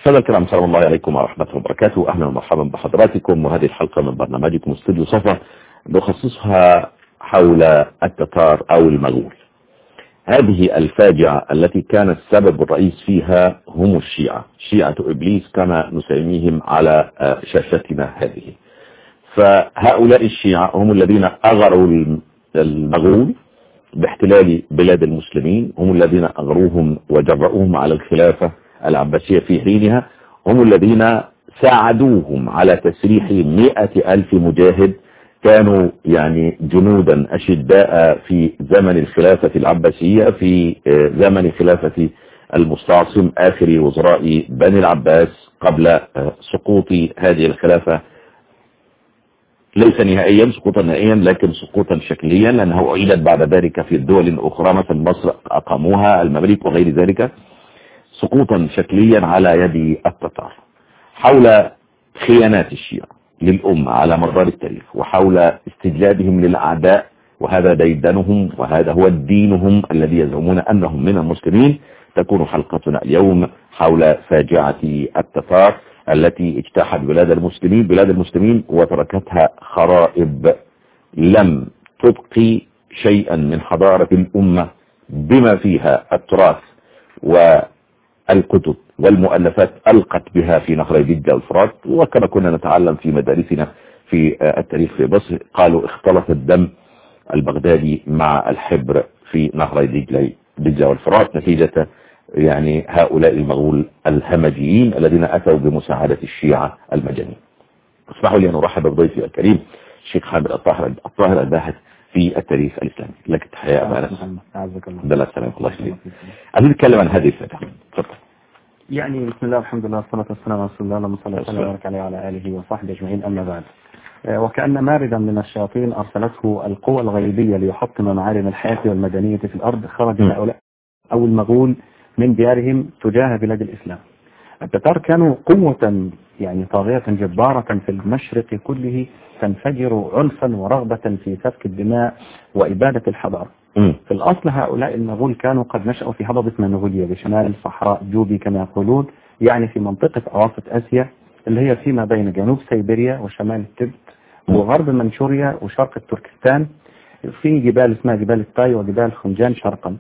سادة الكرام، سلام الله عليكم ورحمة الله وبركاته. أهلا ومرحبا بحضراتكم، وهذه الحلقة من برنامجكم استوديو صفا نخصصها حول التتار أو المغول. هذه الفاجعة التي كان السبب الرئيس فيها هم الشيعة، شيعة إبليس كما نسميهم على شاشتنا هذه. فهؤلاء الشيعة هم الذين أغروا المغول باحتلال بلاد المسلمين، هم الذين أغروهم وجرؤوهم على الخلافة العباسية في حينها، هم الذين ساعدوهم على تسريح 100,000 مجاهد كانوا يعني جنودا أشداء في زمن الخلافة العباسية، في زمن خلافة المستعصم آخر وزراء بني العباس قبل سقوط هذه الخلافة، ليس نهائيا سقوطا نهائيا لكن سقوطا شكليا، لأنه أعيدت بعد ذلك في الدول أخرى مثل مصر أقاموها، المماليك وغير ذلك، سقوطا شكليا على يد التتار. حول خيانات الشيعة للأمة على مدار التاريخ، وحول استجلابهم للأعداء، وهذا ديدنهم وهذا هو دينهم الذي يزعمون أنهم من المسلمين، تكون حلقتنا اليوم حول فاجعة التتار التي اجتاحت بلاد المسلمين وتركتها خرائب، لم تبقي شيئا من حضارة الأمة بما فيها التراث والكتب والمؤلفات ألقت بها في نهر دجلة والفرات. وكما كنا نتعلم في مدارسنا في التاريخ في مصر، قالوا اختلط الدم البغدادي مع الحبر في نهر دجلة والفرات نتيجة يعني هؤلاء المغول الهمجيين الذين أتوا بمساعدة الشيعة المجانين. اسمحوا لي أن أرحب بضيفي الكريم الشيخ حامد الطاهر الباحث في التاريخ الإسلامي. لك التحية يا أبا أنس. أعزك الله. الحمد لله السلام الله يسلمك. عايزين نتكلم عن هذه الفترة. تفضل. يعني بسم الله الحمد لله والصلاة والسلام على رسول الله، اللهم صل وسلم وبارك عليه وعلى آله وصحبه أجمعين، أما بعد. وكأن ماردا من الشياطين أرسلته القوى الغيبية ليحطم معالم الحياة والمدنية في الأرض، خرج هؤلاء أو المغول من ديارهم تجاه بلاد الإسلام. التتار كانوا قوة يعني طاغية جبارة في المشرق كله، تنفجر عنفا ورغبة في سفك الدماء وإبادة الحضارة. في الأصل هؤلاء المغول كانوا قد نشأوا في هضبة منغوليا بشمال صحراء جوبي كما يقولون، يعني في منطقة أواسط آسيا اللي هي فيما بين جنوب سيبيريا وشمال التبت وغرب منشوريا وشرق تركستان، في جبال اسمها جبال التاي وجبال خنجان شرقا.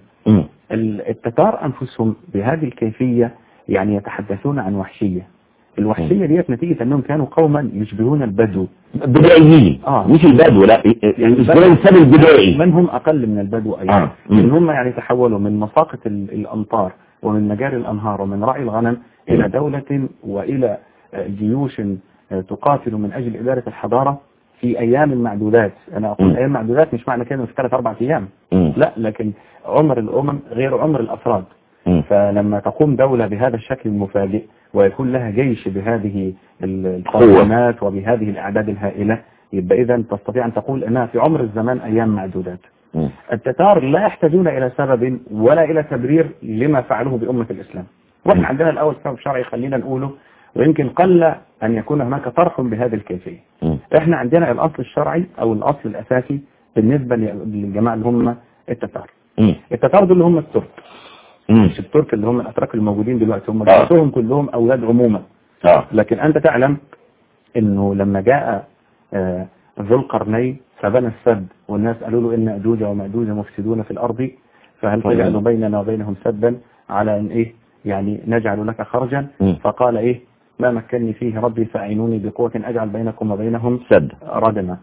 التتار أنفسهم بهذه الكيفية يعني يتحدثون عن وحشية. الوحشية ديت نتيجة أنهم كانوا قوما يشبهون البدو بدائيين، مش البدو، لا الإنسان البدائي، من هم أقل من البدو أيضا، من هم يعني تحولوا من مساقة الأمطار ومن مجاري الأنهار ومن رعي الغنم إلى دولة وإلى جيوش تقاتل من أجل إدارة الحضارة في أيام معدودات. أنا أقول أيام معدودات مش معنى كده في 3-4 أيام، لا، لكن عمر الأمم غير عمر الأفراد. فلما تقوم دولة بهذا الشكل المفاجئ ويكون لها جيش بهذه القوامات وبهذه الأعداد الهائلة، يبقى إذن تستطيع أن تقول أنها في عمر الزمان أيام معدودات. التتار لا يحتاجون إلى سبب ولا إلى تبرير لما فعلوه بأمة الإسلام. وإحنا عندنا الأول سبب شرعي خلينا نقوله، ويمكن قل أن يكون هناك طرح بهذه الكيفية. إحنا عندنا الأصل الشرعي أو الأصل الأساسي بالنسبة للجماعة اللي هم التتار. التتار دول اللي هم الترك، مش الترك اللي هم الأتراك الموجودين دلوقتي، هم جنسهم كلهم أولاد عموما. لكن أنت تعلم أنه لما جاء ذو القرنين فبنى السد، والناس قالوا له إن أجوج ومأجوج مفسدون في الأرض فهل تجعل بيننا وبينهم سدا على أن إيه يعني نجعل لك خرجا؟ فقال إيه ما مكنني فيه ربي فأعينوني بقوة أجعل بينكم وبينهم سد ردما.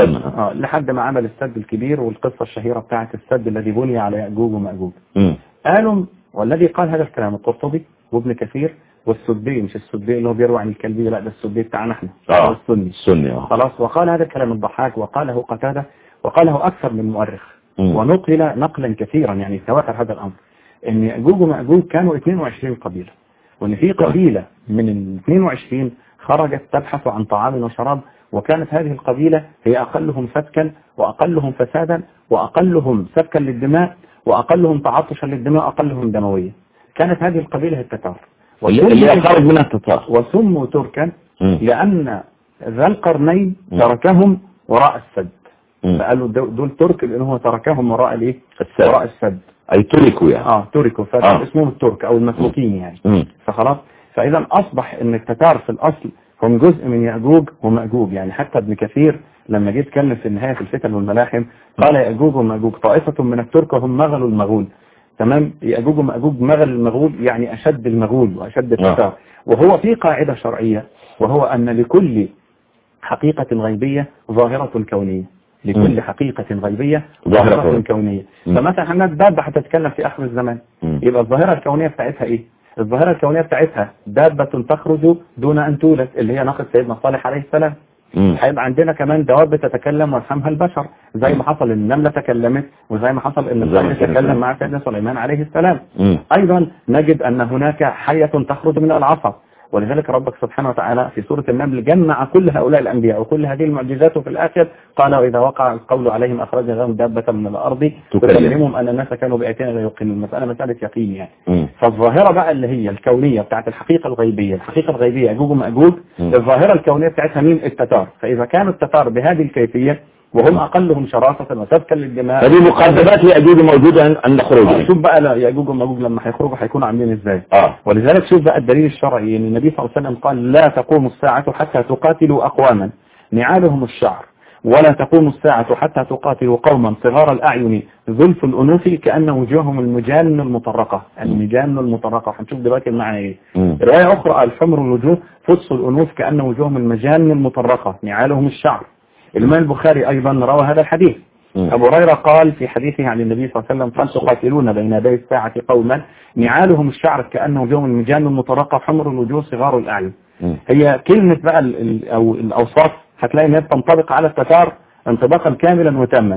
لحد ما عمل السد الكبير، والقصة الشهيرة بتاعت السد الذي بني على يأجوج ومأجوج. قالوا، والذي قال هذا الكلام القرطبي وابن كثير والسدي، مش السدي اللي هو بيروي عن الكلبي، لا ده السدي بتاعنا احنا السني خلاص. وقال هذا الكلام الضحاك، وقاله قتادة، وقاله أكثر من مؤرخ، ونقل نقلا كثيرا يعني تواتر هذا الأمر، ان يأجوج ومأجوج كانوا 22 قبيلة، وان في قبيلة من ال 22 خرجت تبحث عن طعام وشراب، وكانت هذه القبيلة هي أقلهم سفكا وأقلهم فسادا وأقلهم سفكا للدماء وأقلهم تعطشا للدماء وأقلهم دموية. كانت هذه القبيلة التتار اللي خرج منها التتار، وسموا تركا لأن ذا القرنين تركهم وراء السد، فقالوا دول ترك لأنه تركهم وراء الايه؟ وراء السد، أي تركوا يعني تركوا، فاسمهم الترك أو المسلوكين يعني. فخلاص، فإذا أصبح أن التتار في الأصل هم جزء من يأجوج ومأجوج. يعني حتى ابن كثير لما جه يتكلم في النهاية في الفتن والملاحم قال يأجوج ومأجوج طائفة من الترك وهم مغل المغول. تمام. يأجوج ومأجوج مغل المغول يعني أشد المغول وأشد التتار. وهو في قاعدة شرعية وهو أن لكل حقيقة غيبية ظاهرة كونية. لكل حقيقة غيبية ظاهرة كونية. فمثلا احنا الدابة هتتكلم في آخر الزمان يبقى الظاهرة الكونية بتاعتها ايه؟ الظاهرة الكونية بتاعتها دابة تخرج دون أن تولد اللي هي ناقة سيدنا صالح عليه السلام. هيبقى عندنا كمان دواب تتكلم ويفهمها البشر زي ما حصل ان النملة تكلمت وزي ما حصل ان الفهد تكلم مع سيدنا سليمان عليه السلام. ايضا نجد ان هناك حية تخرج من العصا ولذلك ربك سبحانه وتعالى في سورة النمل جمع كل هؤلاء الأنبياء وكل هذه المعجزات وفي الآخر قال وإذا وقع القول عليهم أخرجنا لهم دابة من الأرض تكلمهم أن الناس كانوا بآياتنا لا يوقنون. المسألة مسألة يقين يعني. فالظاهرة بقى اللي هي الكونية بتاعت الحقيقة الغيبية، الحقيقة الغيبية يأجوج ومأجوج، الظاهرة الكونية بتاعتها مين؟ التتار. فإذا كانوا التتار بهذه الكيفية وهم أقلهم شراسة وسفكا للدماء هذه مقدمات يأجوج موجودة عند خروجهم. شوف بقى لا يأجوج ومأجوج لما هيخرجوا هيكونوا عاملين ازاي. ولذلك شوف بقى الدليل الشرعي ان النبي صلى الله عليه وسلم قال لا تقوم الساعة حتى تقاتلوا أقواما نعالهم الشعر ولا تقوم الساعة حتى تقاتلوا قوما صغار الأعين ذلف الأنوف كأن وجوههم المجان المطرقة. المجان المطرقة وهنشوف دلوقتي المعنى ايه. رواية أخرى الحمر الوجوه فص الأنوف كأن وجوههم المجان المطرقة نعالهم الشعر. الإمام البخاري أيضا روى هذا الحديث. أبو هريرة قال في حديثه عن النبي صلى الله عليه وسلم قال تقاتلون بين يدي الساعة قوما نعالهم الشعر كأن وجوههم المجان المطرقة حمر الوجوه صغار الأعين. هي كلمة بقى أو الأوصاف هتلاقي انها تنطبق على التتار انطباقا كاملا وتاما.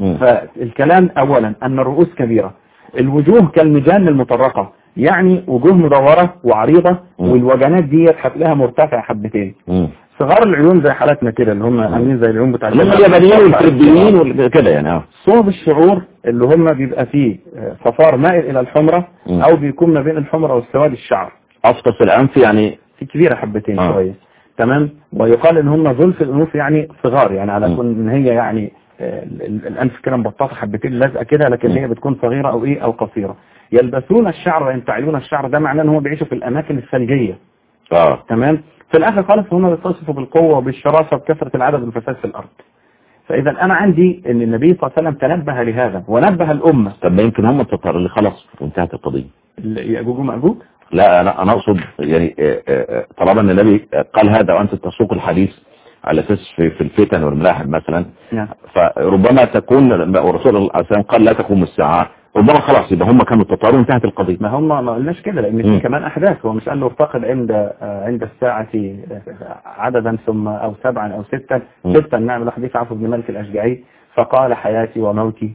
فالكلام أولا أن الرؤوس كبيرة، الوجوه كالمجان المطرقة يعني وجوه مدورة وعريضة والوجنات ديت هتلاقيها مرتفعة حبتين. صغار العيون زي حالاتنا كده اللي هم عاملين زي العيون بتاع اليابانيين والفلبينيين وكده يعني. صوب الشعور اللي هم بيبقى فيه صفار مائل الى الحمرة او بيكون ما بين الحمرة والسواد الشعر. افطس الانف يعني في كبيرة حبتين شوية. تمام. ويقال ان هم ذلف الانوف يعني صغار يعني على كون ان هي يعني الانف كده مبططه حبتين لازقه كده لكن هي بتكون صغيرة او ايه او قصيرة. يلبسون الشعر وينتعلون الشعر ده معناه ان هم بيعيشوا في الاماكن الثلجية. تمام. في الاخر خالص هم بيتصفوا بالقوة وبالشراسة وبكثرة العدد والفساد في الارض. فاذا انا عندي ان النبي صلى الله عليه وسلم تنبه لهذا ونبه الامة. طب ما يمكن هم التتار اللي خلص وانتهت القضية. يأجوج ومأجوج؟ لا انا اقصد يعني طالما ان النبي قال هذا وانت تسوق الحديث على اساس في الفتن والملاحم مثلا. فربما تكون والرسول صلى الله عليه وسلم قال لا تقوم الساعة ربما خلاص يبقى هم كانوا التتار وانتهت القضية. ما هم ما قلناش كده لان في كمان احداث. هو مش قال له ارتقد عند الساعة عددا ثم او 7 أو 6 نعمل حديث عفو بن مالك الاشجعي فقال حياتي وموتي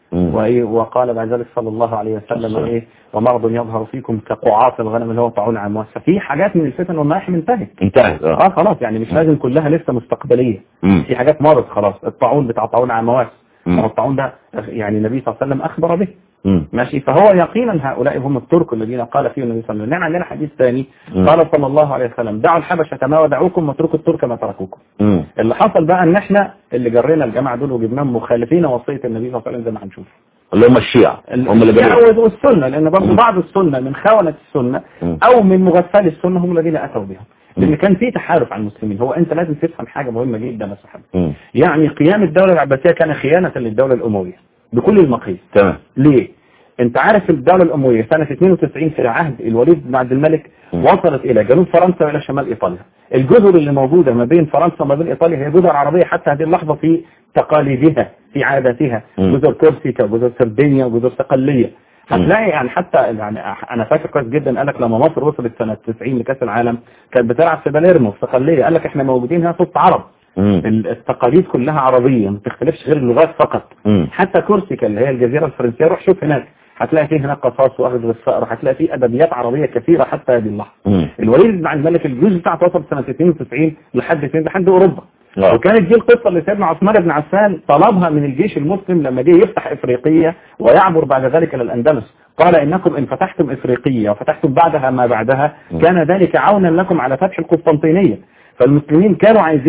وقال بعد ذلك صلى الله عليه وسلم ومرض يظهر فيكم كقعاص الغنم اللي هو طاعون عمواس. ففي حاجات من الفتن والملاحم انتهت خلاص يعني مش لازم كلها لسه مستقبلية. في حاجات مرض خلاص. الطاعون بتاع طاعون عمواس الطاعون ده يعني النبي صلى الله عليه وسلم أخبر به. ماشي. فهو يقينا هؤلاء هم الترك الذين قال فيهم النبي صلى الله عليه وسلم. نعم عندنا حديث ثاني قال صلى الله عليه وسلم دعوا الحبشة ما ودعوكم واتركوا الترك ما تركوكم. اللي حصل بقى ان احنا اللي جرينا الجماعة دول وجبناهم مخالفين وصية النبي صلى الله عليه وسلم زي ما هنشوف اللي هم الشيعة هم اللي جروا والسنة لان برضه بعض السنة من خونة السنة او من مغفل السنة هم الذين اتوا بها لان كان في تحالف على المسلمين. هو انت لازم تفهم حاجة مهمة جدا يا صاحبي. يعني قيام الدولة العباسية كان خيانة للدولة الأموية بكل المقاييس. تمام. ليه؟ انت عارف الدولة الأموية سنة 92 في عهد الوليد بن عبد الملك وصلت إلى جنوب فرنسا وإلى شمال إيطاليا. الجزر اللي موجودة ما بين فرنسا وما بين إيطاليا هي جزر عربية حتى هذه اللحظة في تقاليدها في عاداتها. جزر كورسيكا وجزر سردينيا وجزر صقلية. هتلاقي يعني حتى يعني أنا فاكر كويس جدا قال لك لما مصر وصلت سنة 90 لكأس العالم كانت بتلعب في باليرمو في صقلية. قال لك احنا موجودين هنا صوت عرب. التقاليد كلها عربية ما تختلفش غير اللغات فقط. حتى كورسيكا اللي هي الجزيرة الفرنسية روح شوف هناك هتلاقي فيه هناك قصاص واخذ بالثأر هتلاقي فيه أدبيات عربية كثيرة حتى هذه اللحظة. الوليد بن عبد الملك الجيش بتاعته وصل سنة 92 لحد أوروبا. وكانت دي القصة اللي سيدنا عثمان بن عفان طلبها من الجيش المسلم لما جه يفتح إفريقية ويعبر بعد ذلك إلى الأندلس. قال إنكم إن فتحتم إفريقية وفتحتم بعدها ما بعدها كان ذلك عونا لكم على فتح القسطنطينية. فالمسلمين كانوا عايزين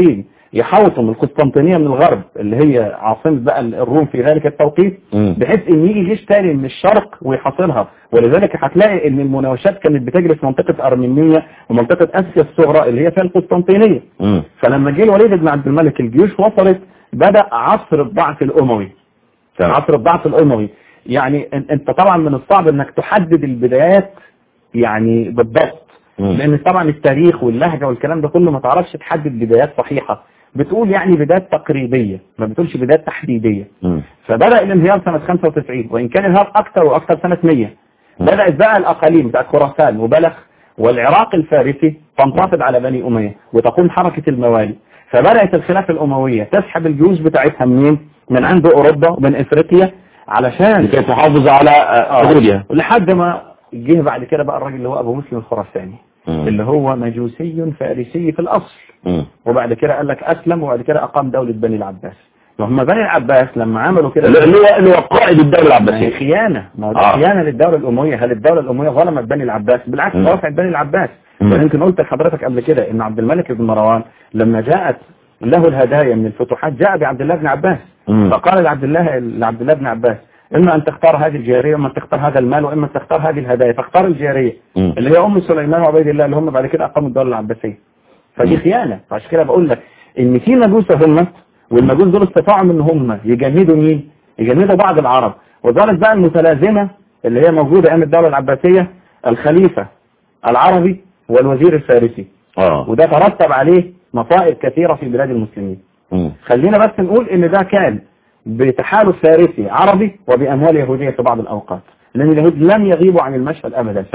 يحوطوا من القسطنطينية من الغرب اللي هي عاصمة بقى الروم في ذلك التوقيت، بحيث ان يجي جيش تاني من الشرق ويحاصرها. ولذلك هتلاقي ان المناوشات كانت بتجري في منطقة ارمينية ومنطقة اسيا الصغرى اللي هي فيها القسطنطينية. فلما جه الوليد بن عبد الملك الجيوش وصلت، بدأ عصر الضعف الاموي. عصر الضعف الاموي يعني انت طبعا من الصعب انك تحدد البدايات يعني بالضبط، لان طبعا التاريخ واللهجة والكلام ده كله ما تعرفش تحدد بدايات صحيحة، بتقول يعني بدايات تقريبية ما بتقولش بدايات تحديدية. فبدأ الانهيار سنة 95، وان كان انهيار اكتر واكتر سنة 100. بدأت بقى الاقاليم بتاعت خراسان وبلخ والعراق الفارسي تنتفض على بني امية وتقوم حركة الموالي. فبدأت الخلافة الاموية تسحب الجيوش بتاعتها منين؟ من عند اوروبا ومن افريقيا علشان تحافظ على حدودها، لحد ما جه بعد كده بقى الراجل اللي هو ابو مسلم الخراساني اللي هو مجوسي فارسي في الاصل. وبعد كده قال لك اسلم، وبعد كده اقام دولة بني العباس. وهم بني العباس لما عملوا كده اللي هو قائد الدولة العباسية، خيانة. ما هو خيانة للدولة الاموية. هل الدولة الاموية ظلمت بني العباس؟ بالعكس، رفعت بني العباس. يمكن قلت لحضرتك قبل كده ان عبد الملك بن مروان لما جاءت له الهدايا من الفتوحات جاء بعبد الله بن عباس، فقال لعبد الله بن عباس إما أن تختار هذه الجارية وإما أن تختار هذا المال وإما أن تختار هذه الهدايا، فاختار الجارية اللي هي أم سليمان وعبيد الله اللي هم بعد كده أقاموا الدولة العباسية. فدي خيانة. فعشان كده بقول لك إن في مجوس هم، والمجوس دول استطاعوا إن هم يجندوا مين؟ يجندوا بعض العرب. وظلت بقى المتلازمة اللي هي موجودة أيام الدولة العباسية، الخليفة العربي والوزير الفارسي. وده ترتب عليه مصائب كثيرة في بلاد المسلمين. خلينا بس نقول إن ده كان بتحالف فارسي عربي وبأموال يهودية في بعض الأوقات، لأن اليهود لم يغيبوا عن المشهد أبدا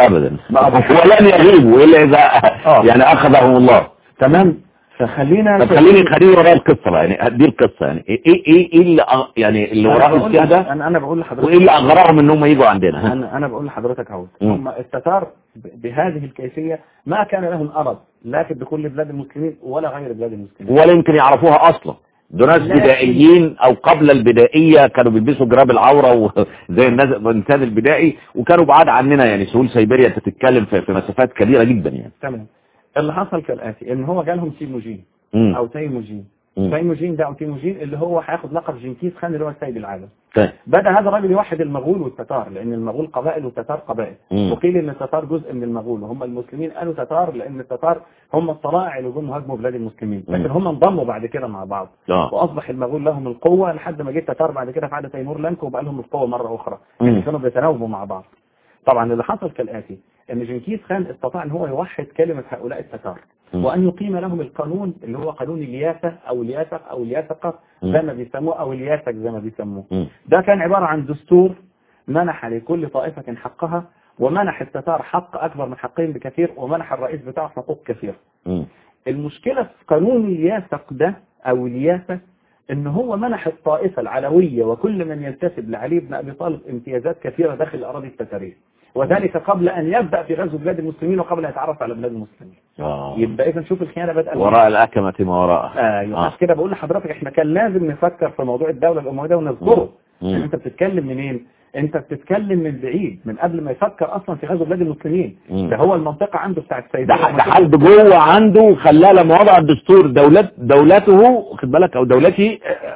ولن يغيبوا إلا إذا يعني أخذهم الله. تمام. فخلينا خليني وراء القصة بقى، يعني دي القصة يعني إيه اللي يعني اللي وراء السيادة. أنا بقول لحضرتك وإيه اللي أغراهم إن هم يجوا عندنا. أنا بقول لحضرتك أهو، هم التتار بهذه الكيفية ما كان لهم أرض لا في دخول بلاد المسلمين ولا غير بلاد المسلمين، ولا يمكن يعرفوها أصلا. دول ناس بدائيين او قبل البدائية، كانوا بيلبسوا جراب العورة وزي الانسان البدائي، وكانوا بعاد عننا. يعني سهول سيبيريا تتكلم في مسافات كبيرة جدا يعني. تمام. اللي حصل كالآتي، ان هو جالهم تيموجين او تيموجين. تيموجين ده او تيموجين اللي هو هياخد لقب جنكيز خان اللي هو سيد العالم. بدأ هذا الراجل يوحد المغول والتتار، لان المغول قبائل والتتار قبائل. وقيل ان التتار جزء من المغول وهم المسلمين قالوا تتار لان التتار هم الطلائع اللي جم هاجموا بلاد المسلمين، لكن هم انضموا بعد كده مع بعض واصبح المغول لهم القوة لحد ما جه التتار بعد كده في عهد تيمور لنك وبقى لهم القوة مرة اخرى. يعني كانوا بيتناوبوا مع بعض. طبعا اللي حصل كالآتي، ان جنكيز خان استطاع ان هو يوحد كلمة هؤلاء التتار وان يقيم لهم القانون اللي هو قانون الياسة او الياسق او الياسقة زي ما بيسموه او الياسق زي ما بيسموه. ده كان عبارة عن دستور منح لكل طائفة حقها، ومنح التتار حق اكبر من حقهم بكثير، ومنح الرئيس بتاعه حقوق كثيرة. المشكلة في قانون الياسق ده او الياسة ان هو منح الطائفة العلوية وكل من ينتسب لعلي بن ابي طالب امتيازات كثيرة داخل الاراضي التتارية، وذلك قبل ان يبدأ في غزو بلاد المسلمين وقبل ان يتعرف على بلاد المسلمين. يبقى اذا نشوف الخيانة بدأت وراء الأكمة ما وراء. عشان كده بقول لحضرتك احنا كان لازم نفكر في موضوع الدولة الأموية ونذكره. يعني انت بتتكلم منين؟ انت بتتكلم من بعيد، من قبل ما يفكر اصلا في غزو بلاد المسلمين. ده هو المنطقة عنده بتاع السيد ده حد جوه عنده خلاه لما وضع الدستور دولته خد بالك او دولته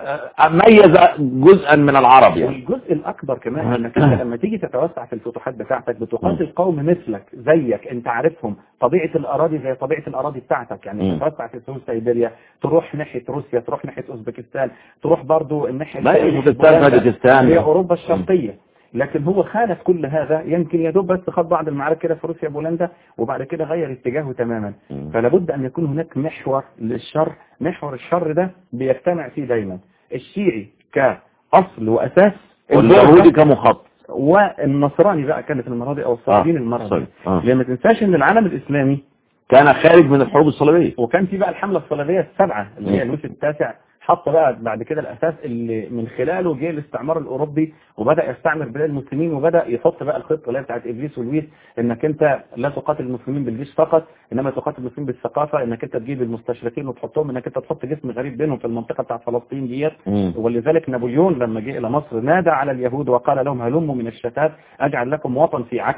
ميز جزءا من العرب يعني. والجزء الاكبر كمان انك انت لما تيجي تتوسع في الفتوحات بتاعتك بتقاتل قوم مثلك زيك انت عارفهم، طبيعة الاراضي زي طبيعة الاراضي بتاعتك. يعني تتوسع في سهول سيبيريا، تروح ناحية روسيا، تروح ناحية اوزبكستان، تروح برضو الناحية هي اوروبا الشرقية. لكن هو خالف كل هذا، يمكن يدوب بس خد بعض المعارك كده في روسيا بولندا وبعد كده غير اتجاهه تماما. فلا بد ان يكون هناك محور للشر. محور الشر ده بيجتمع فيه دايما الشيعي كأصل وأساس، واليهودي كمخطط، والنصراني بقى كانت المرة دي او الصليبيين المرة دي. لما تنساش ان العالم الاسلامي كان خارج من الحروب الصليبية، وكان في بقى الحملة الصليبية السبعة اللي هي لويس التاسع حط بقى بعد كده الأساس اللي من خلاله جه الاستعمار الأوروبي وبدأ يستعمر بلاد المسلمين، وبدأ يحط بقى الخطة اللي هي بتاعت إبليس ولويس، إنك أنت لا تقاتل المسلمين بالجيش فقط، إنما تقاتل المسلمين بالثقافة، إنك أنت تجيب المستشرقين وتحطهم، إنك أنت تحط جسم غريب بينهم في المنطقة بتاعت فلسطين ديت. ولذلك نابليون لما جه إلى مصر نادى على اليهود وقال لهم هلموا من الشتات أجعل لكم وطن في عكا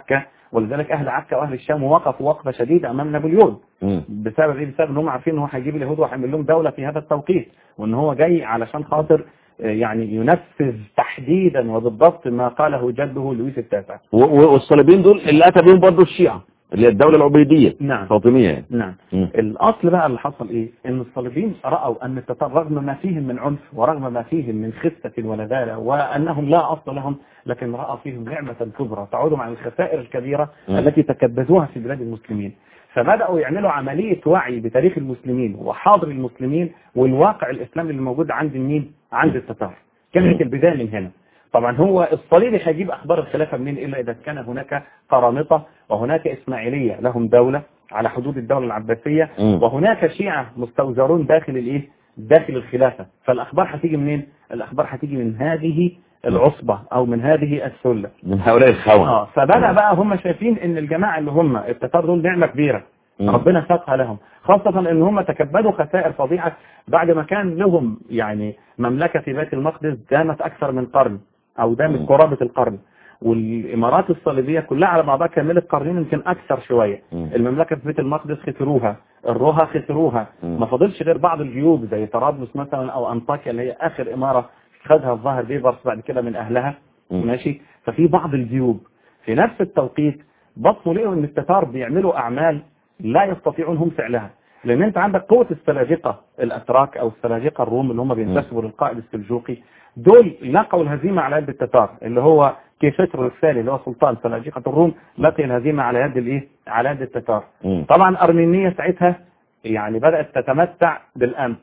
ولذلك اهل عكا واهل الشام وقفوا وقفه شديده امام نابليون. بسبب ايه؟ بسبب ان هم عارفين ان هو هيجيب اليهود وهيعمل لهم دوله في هذا التوقيت، وان هو جاي علشان خاطر يعني ينفذ تحديدا وبالضبط ما قاله جده لويس التاسع. والصليبيين دول اللي اتى بهم برضه الشيعة اللي هي الدولة العبيدية. نعم. الفاطمية يعني. نعم. الاصل بقى اللي حصل ايه؟ ان الصليبيين راوا ان التتار رغم ما فيهم من عنف ورغم ما فيهم من خسة وندالة وانهم لا اصل لهم، لكن راى فيهم نعمة كبرى تعودهم عن الخسائر الكبيرة التي تكبدوها في بلاد المسلمين. فبداوا يعملوا عملية وعي بتاريخ المسلمين وحاضر المسلمين والواقع الاسلامي اللي موجود عند مين؟ عند التتار. كانت البداية من هنا. طبعا هو الصليبي هيجيب اخبار الخلافة منين الا اذا كان هناك قرامطة وهناك اسماعيلية لهم دولة على حدود الدولة العباسية، وهناك شيعة مستوزرون داخل الايه؟ داخل الخلافة. فالاخبار هتيجي منين؟ الاخبار هتيجي من هذه العصبة او من هذه السلة، من هؤلاء الخونة. فبدأ بقى هم شايفين ان الجماعة اللي هم التتار دول نعمة كبيرة ربنا ساقها لهم، خاصة ان هم تكبدوا خسائر فظيعة بعد ما كان لهم يعني مملكة في بيت المقدس دامت اكثر من قرن او دامت قرابة القرن، والامارات الصليبية كلها على بعضها كملت قرنين يمكن اكثر شوية. المملكة في بيت المقدس خسروها، الروها خسروها، ما فضلش غير بعض الجيوب زي طرابلس مثلا او انطاكيا اللي هي اخر امارة خدها الظاهر بيبرس بعد كده من اهلها. ماشي. ففي بعض الجيوب. في نفس التوقيت بصوا لقوا ان التتار بيعملوا اعمال لا يستطيعون هم فعلها، لان انت عندك قوة السلاجقة الاتراك او السلاجقة الروم اللي هم بينتسبوا للقائد السلجوقي، دول لقوا الهزيمة على يد التتار اللي هو كيشتر الثاني اللي هو سلطان سلاجقة الروم، لقي الهزيمة على يد الايه؟ على يد التتار. طبعا ارمينيا ساعتها يعني بدأت تتمتع بالامن.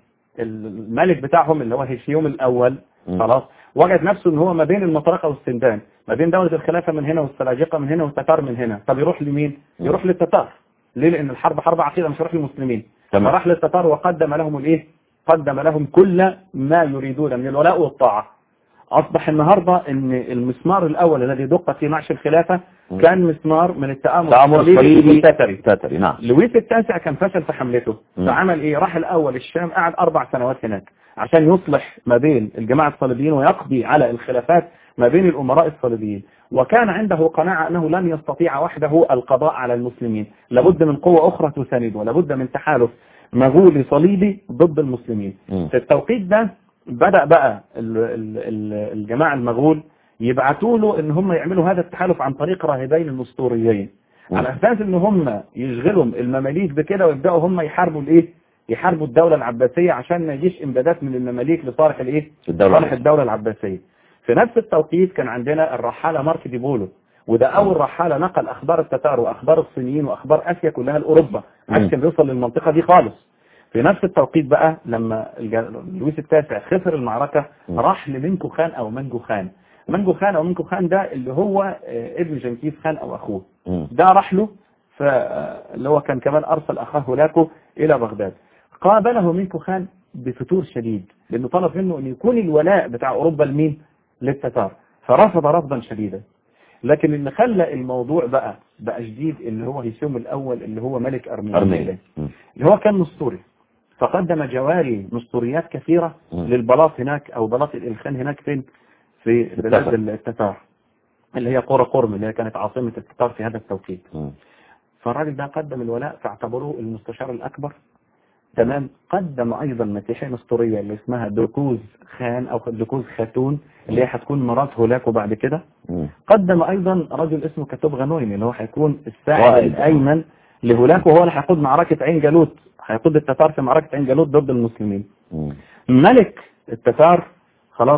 الملك بتاعهم اللي هو هيشيوم الاول خلاص وجد نفسه ان هو ما بين المطرقة والسندان، ما بين دولة الخلافة من هنا والسلاجقة من هنا والتتار من هنا. طب يروح لمين؟ يروح للتتار. ليه؟ لان الحرب حرب عقيدة مش يروح للمسلمين. فراح للتتار وقدم لهم الايه؟ قدم لهم كل ما يريدون من الولاء والطاعة. اصبح النهاردة ان المسمار الاول الذي دق في نعش الخلافة كان مسمار من التآمر الصليبي التتري. نعم. لويس التاسع كان فشل في حملته، فعمل ايه؟ راح الاول الشام، قعد 4 سنوات هناك عشان يصلح ما بين الجماعة الصليبيين ويقضي على الخلافات ما بين الامراء الصليبيين، وكان عنده قناعة انه لن يستطيع وحده القضاء على المسلمين، لابد من قوة اخرى تساند ولابد من تحالف مغولي صليبي ضد المسلمين. في التوقيت ده بدأ بقى الجماعة المغول يبعتوا له ان هم يعملوا هذا التحالف عن طريق راهبين الاسطوريين، على اساس ان هم يشغلوا المماليك بكده ويبداوا هم يحاربوا الايه؟ يحاربوا الدولة العباسية عشان ما يجيش امدادات من المماليك لصالح الايه؟ لصالح الدولة العباسية. في نفس التوقيت كان عندنا الرحالة مارك دي بولو، وده اول رحالة نقل اخبار التتار واخبار الصينيين واخبار اسيا كلها لاوروبا عشان يوصل للمنطقة دي خالص. في نفس التوقيت بقى لما لويس التاسع خسر المعركة راح لمنكو خان او منجو خان. منجو خان او منكو خان ده اللي هو ابن جنكيز خان او اخوه، ده راح له اللي هو كان كمان ارسل اخاه هولاكو الى بغداد. قابله منكو خان بفتور شديد لانه طلب منه ان يكون الولاء بتاع اوروبا لمين؟ للتتار، فرفض رفضا شديدا. لكن اللي خلى الموضوع بقى جديد اللي هو هيشوم الاول اللي هو ملك ارمينيا اللي هو كان نسطوري، فقدم جواري نسطوريات كثيرة للبلاط هناك او بلاط الالخان هناك فين؟ في بلاد التتار اللي هي قرى قرم اللي هي كانت عاصمة التتار في هذا التوقيت. فالراجل ده قدم الولاء فاعتبروه المستشار الاكبر. تمام. قدم ايضا مسيحية اسطورية اللي اسمها دوكوز خان او دوكوز خاتون اللي هي هتكون مرات هولاكو بعد كده. قدم ايضا رجل اسمه كاتوب غانوين اللي هو هيكون الساعد الايمن لهولاكو، وهو اللي هيقود معركة عين جالوت، هيقود التتار في معركة عين جالوت ضد المسلمين. ملك التتار خلاص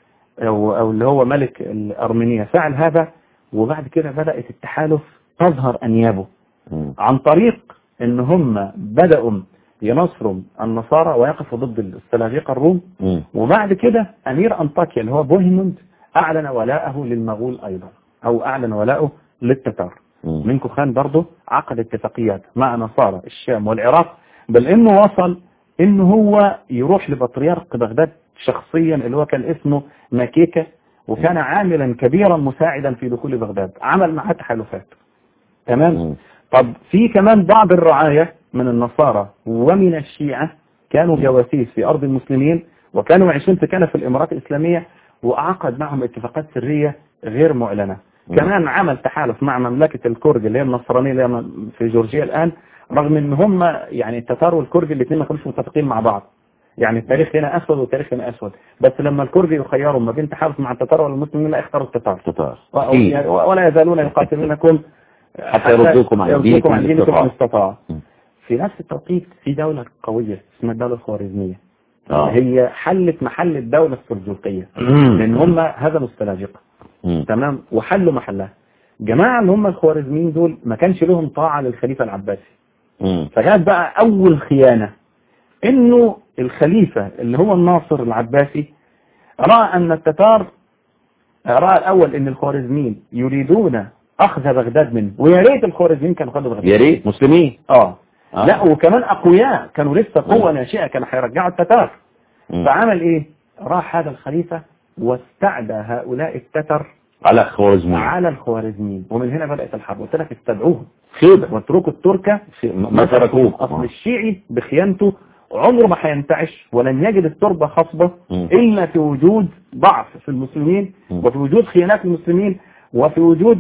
او اللي هو ملك الارمينيا فعل هذا، وبعد كده بدأت التحالف تظهر انيابه عن طريق ان هم بدأوا ينصروا النصارى ويقفوا ضد السلاجقة الروم. وبعد كده امير انطاكيا اللي هو بوهيموند اعلن ولاءه للمغول ايضا او اعلن ولاءه للتتار. منكو خان برضه عقد اتفاقيات مع نصارى الشام والعراق، بل انه وصل انه هو يروح لبطريرك بغداد شخصيا اللي هو كان اسمه ماكيكا، وكان عاملا كبيرا مساعدا في دخول بغداد، عمل معاه تحالفات. تمام. طب في كمان بعض الرعاية من النصارى ومن الشيعة كانوا جواسيس في أرض المسلمين وكانوا يعيشون في الإمارات الإسلامية، وعقد معهم اتفاقات سرية غير معلنة. كمان عمل تحالف مع مملكة الكرج اللي هي النصرانية اللي هي في جورجيا الآن، رغم ان هم يعني التتار والكرج الاثنين ما كانوش متفقين مع بعض، يعني التاريخ هنا اسود والتاريخ هنا اسود، بس لما الكرج يخيروا ما بين تحالف مع التتار والمسلمين لا اختاروا التتار ولا يزالون يقاتلونكم حتى يردوكم عن دينكم ان استطاعوا. في نفس التوقيت في دولة قوية اسمها الدولة الخوارزمية، هي حلت محل الدولة السلجوقية، لان هم هزموا السلاجقة تمام وحلوا محلها. جماعة اللي هم الخوارزميين دول ما كانش لهم طاعة للخليفة العباسي، فجاءت بقى اول خيانة انه الخليفة اللي هو الناصر العباسي رأى ان التتار، رأى الاول ان الخوارزميين يريدون اخذ بغداد منه، ويا ريت الخوارزميين كانوا خدوا بغداد، يا ريت مسلمين لا وكمان اقوياء كانوا لسه قوة ناشئة كانوا هيرجعوا التتار. فعمل ايه؟ راح هذا الخليفة واستعدى هؤلاء التتر على الخوارزميين، ومن هنا بدأت الحرب. قلت لك استدعوهم واتركوا التركة ما تركوه. اصل الشيعي بخيانته عمره ما هينتعش ولن يجد التربة خصبة الا في وجود ضعف في المسلمين، وفي وجود خيانات المسلمين، وفي وجود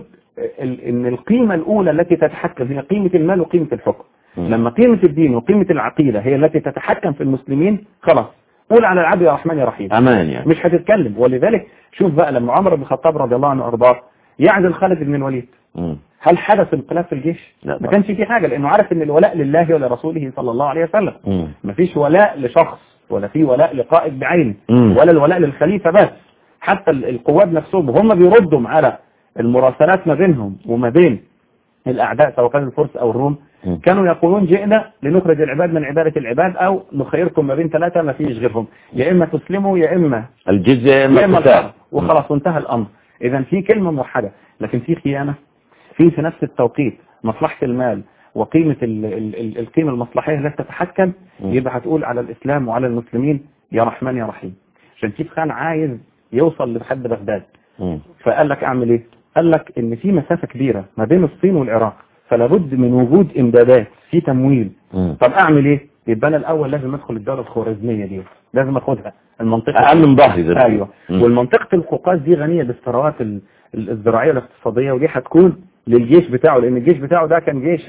ان القيمة الاولى التي تتحكم هي قيمة المال وقيمة الحكم. لما قيمة الدين وقيمة العقيدة هي التي تتحكم في المسلمين خلاص قول على العبد يا رحمن يا رحيم امان يعني مش هتتكلم. ولذلك شوف بقى لما عمر بن الخطاب رضي الله عنه وارضاه يعزل خالد بن الوليد، هل حدث انقلاب في الجيش؟ ما كانش في حاجة، لانه عارف ان الولاء لله ولرسوله صلى الله عليه وسلم. ما فيش ولاء لشخص ولا في ولاء لقائد بعينه ولا الولاء للخليفة بس. حتى القواد نفسهم وهم بيردوا على المراسلات ما بينهم وما بين الأعداء سواء كان الفرس أو الروم كانوا يقولون جئنا لنخرج العباد من عبادة العباد أو نخيركم ما بين ثلاثة ما فيش غيرهم، يا إما تسلموا يا إما الجزية يا إما القتال، وخلاص وانتهى الأمر. إذا في كلمة موحدة، لكن في خيانة في نفس التوقيت مصلحة المال وقيمة القيمة المصلحية التي تتحكم، يبقى هتقول على الإسلام وعلى المسلمين يا رحمن يا رحيم. شنكيف خان عايز يوصل لحد بغداد، فقال لك أعمل إيه؟ قال لك إن في مسافة كبيرة ما بين الصين والعراق، فلا بد من وجود إمدادات في تمويل. طب أعمل إيه؟ يبقى أنا الأول لازم أدخل الدولة الخوارزمية دي، لازم أخدها المنطقة أمن ظهري. أيوة. والمنطقة القوقاز دي غنية بالثروات الزراعية والاقتصادية، ودي هتكون للجيش بتاعه، لأن الجيش بتاعه ده كان جيش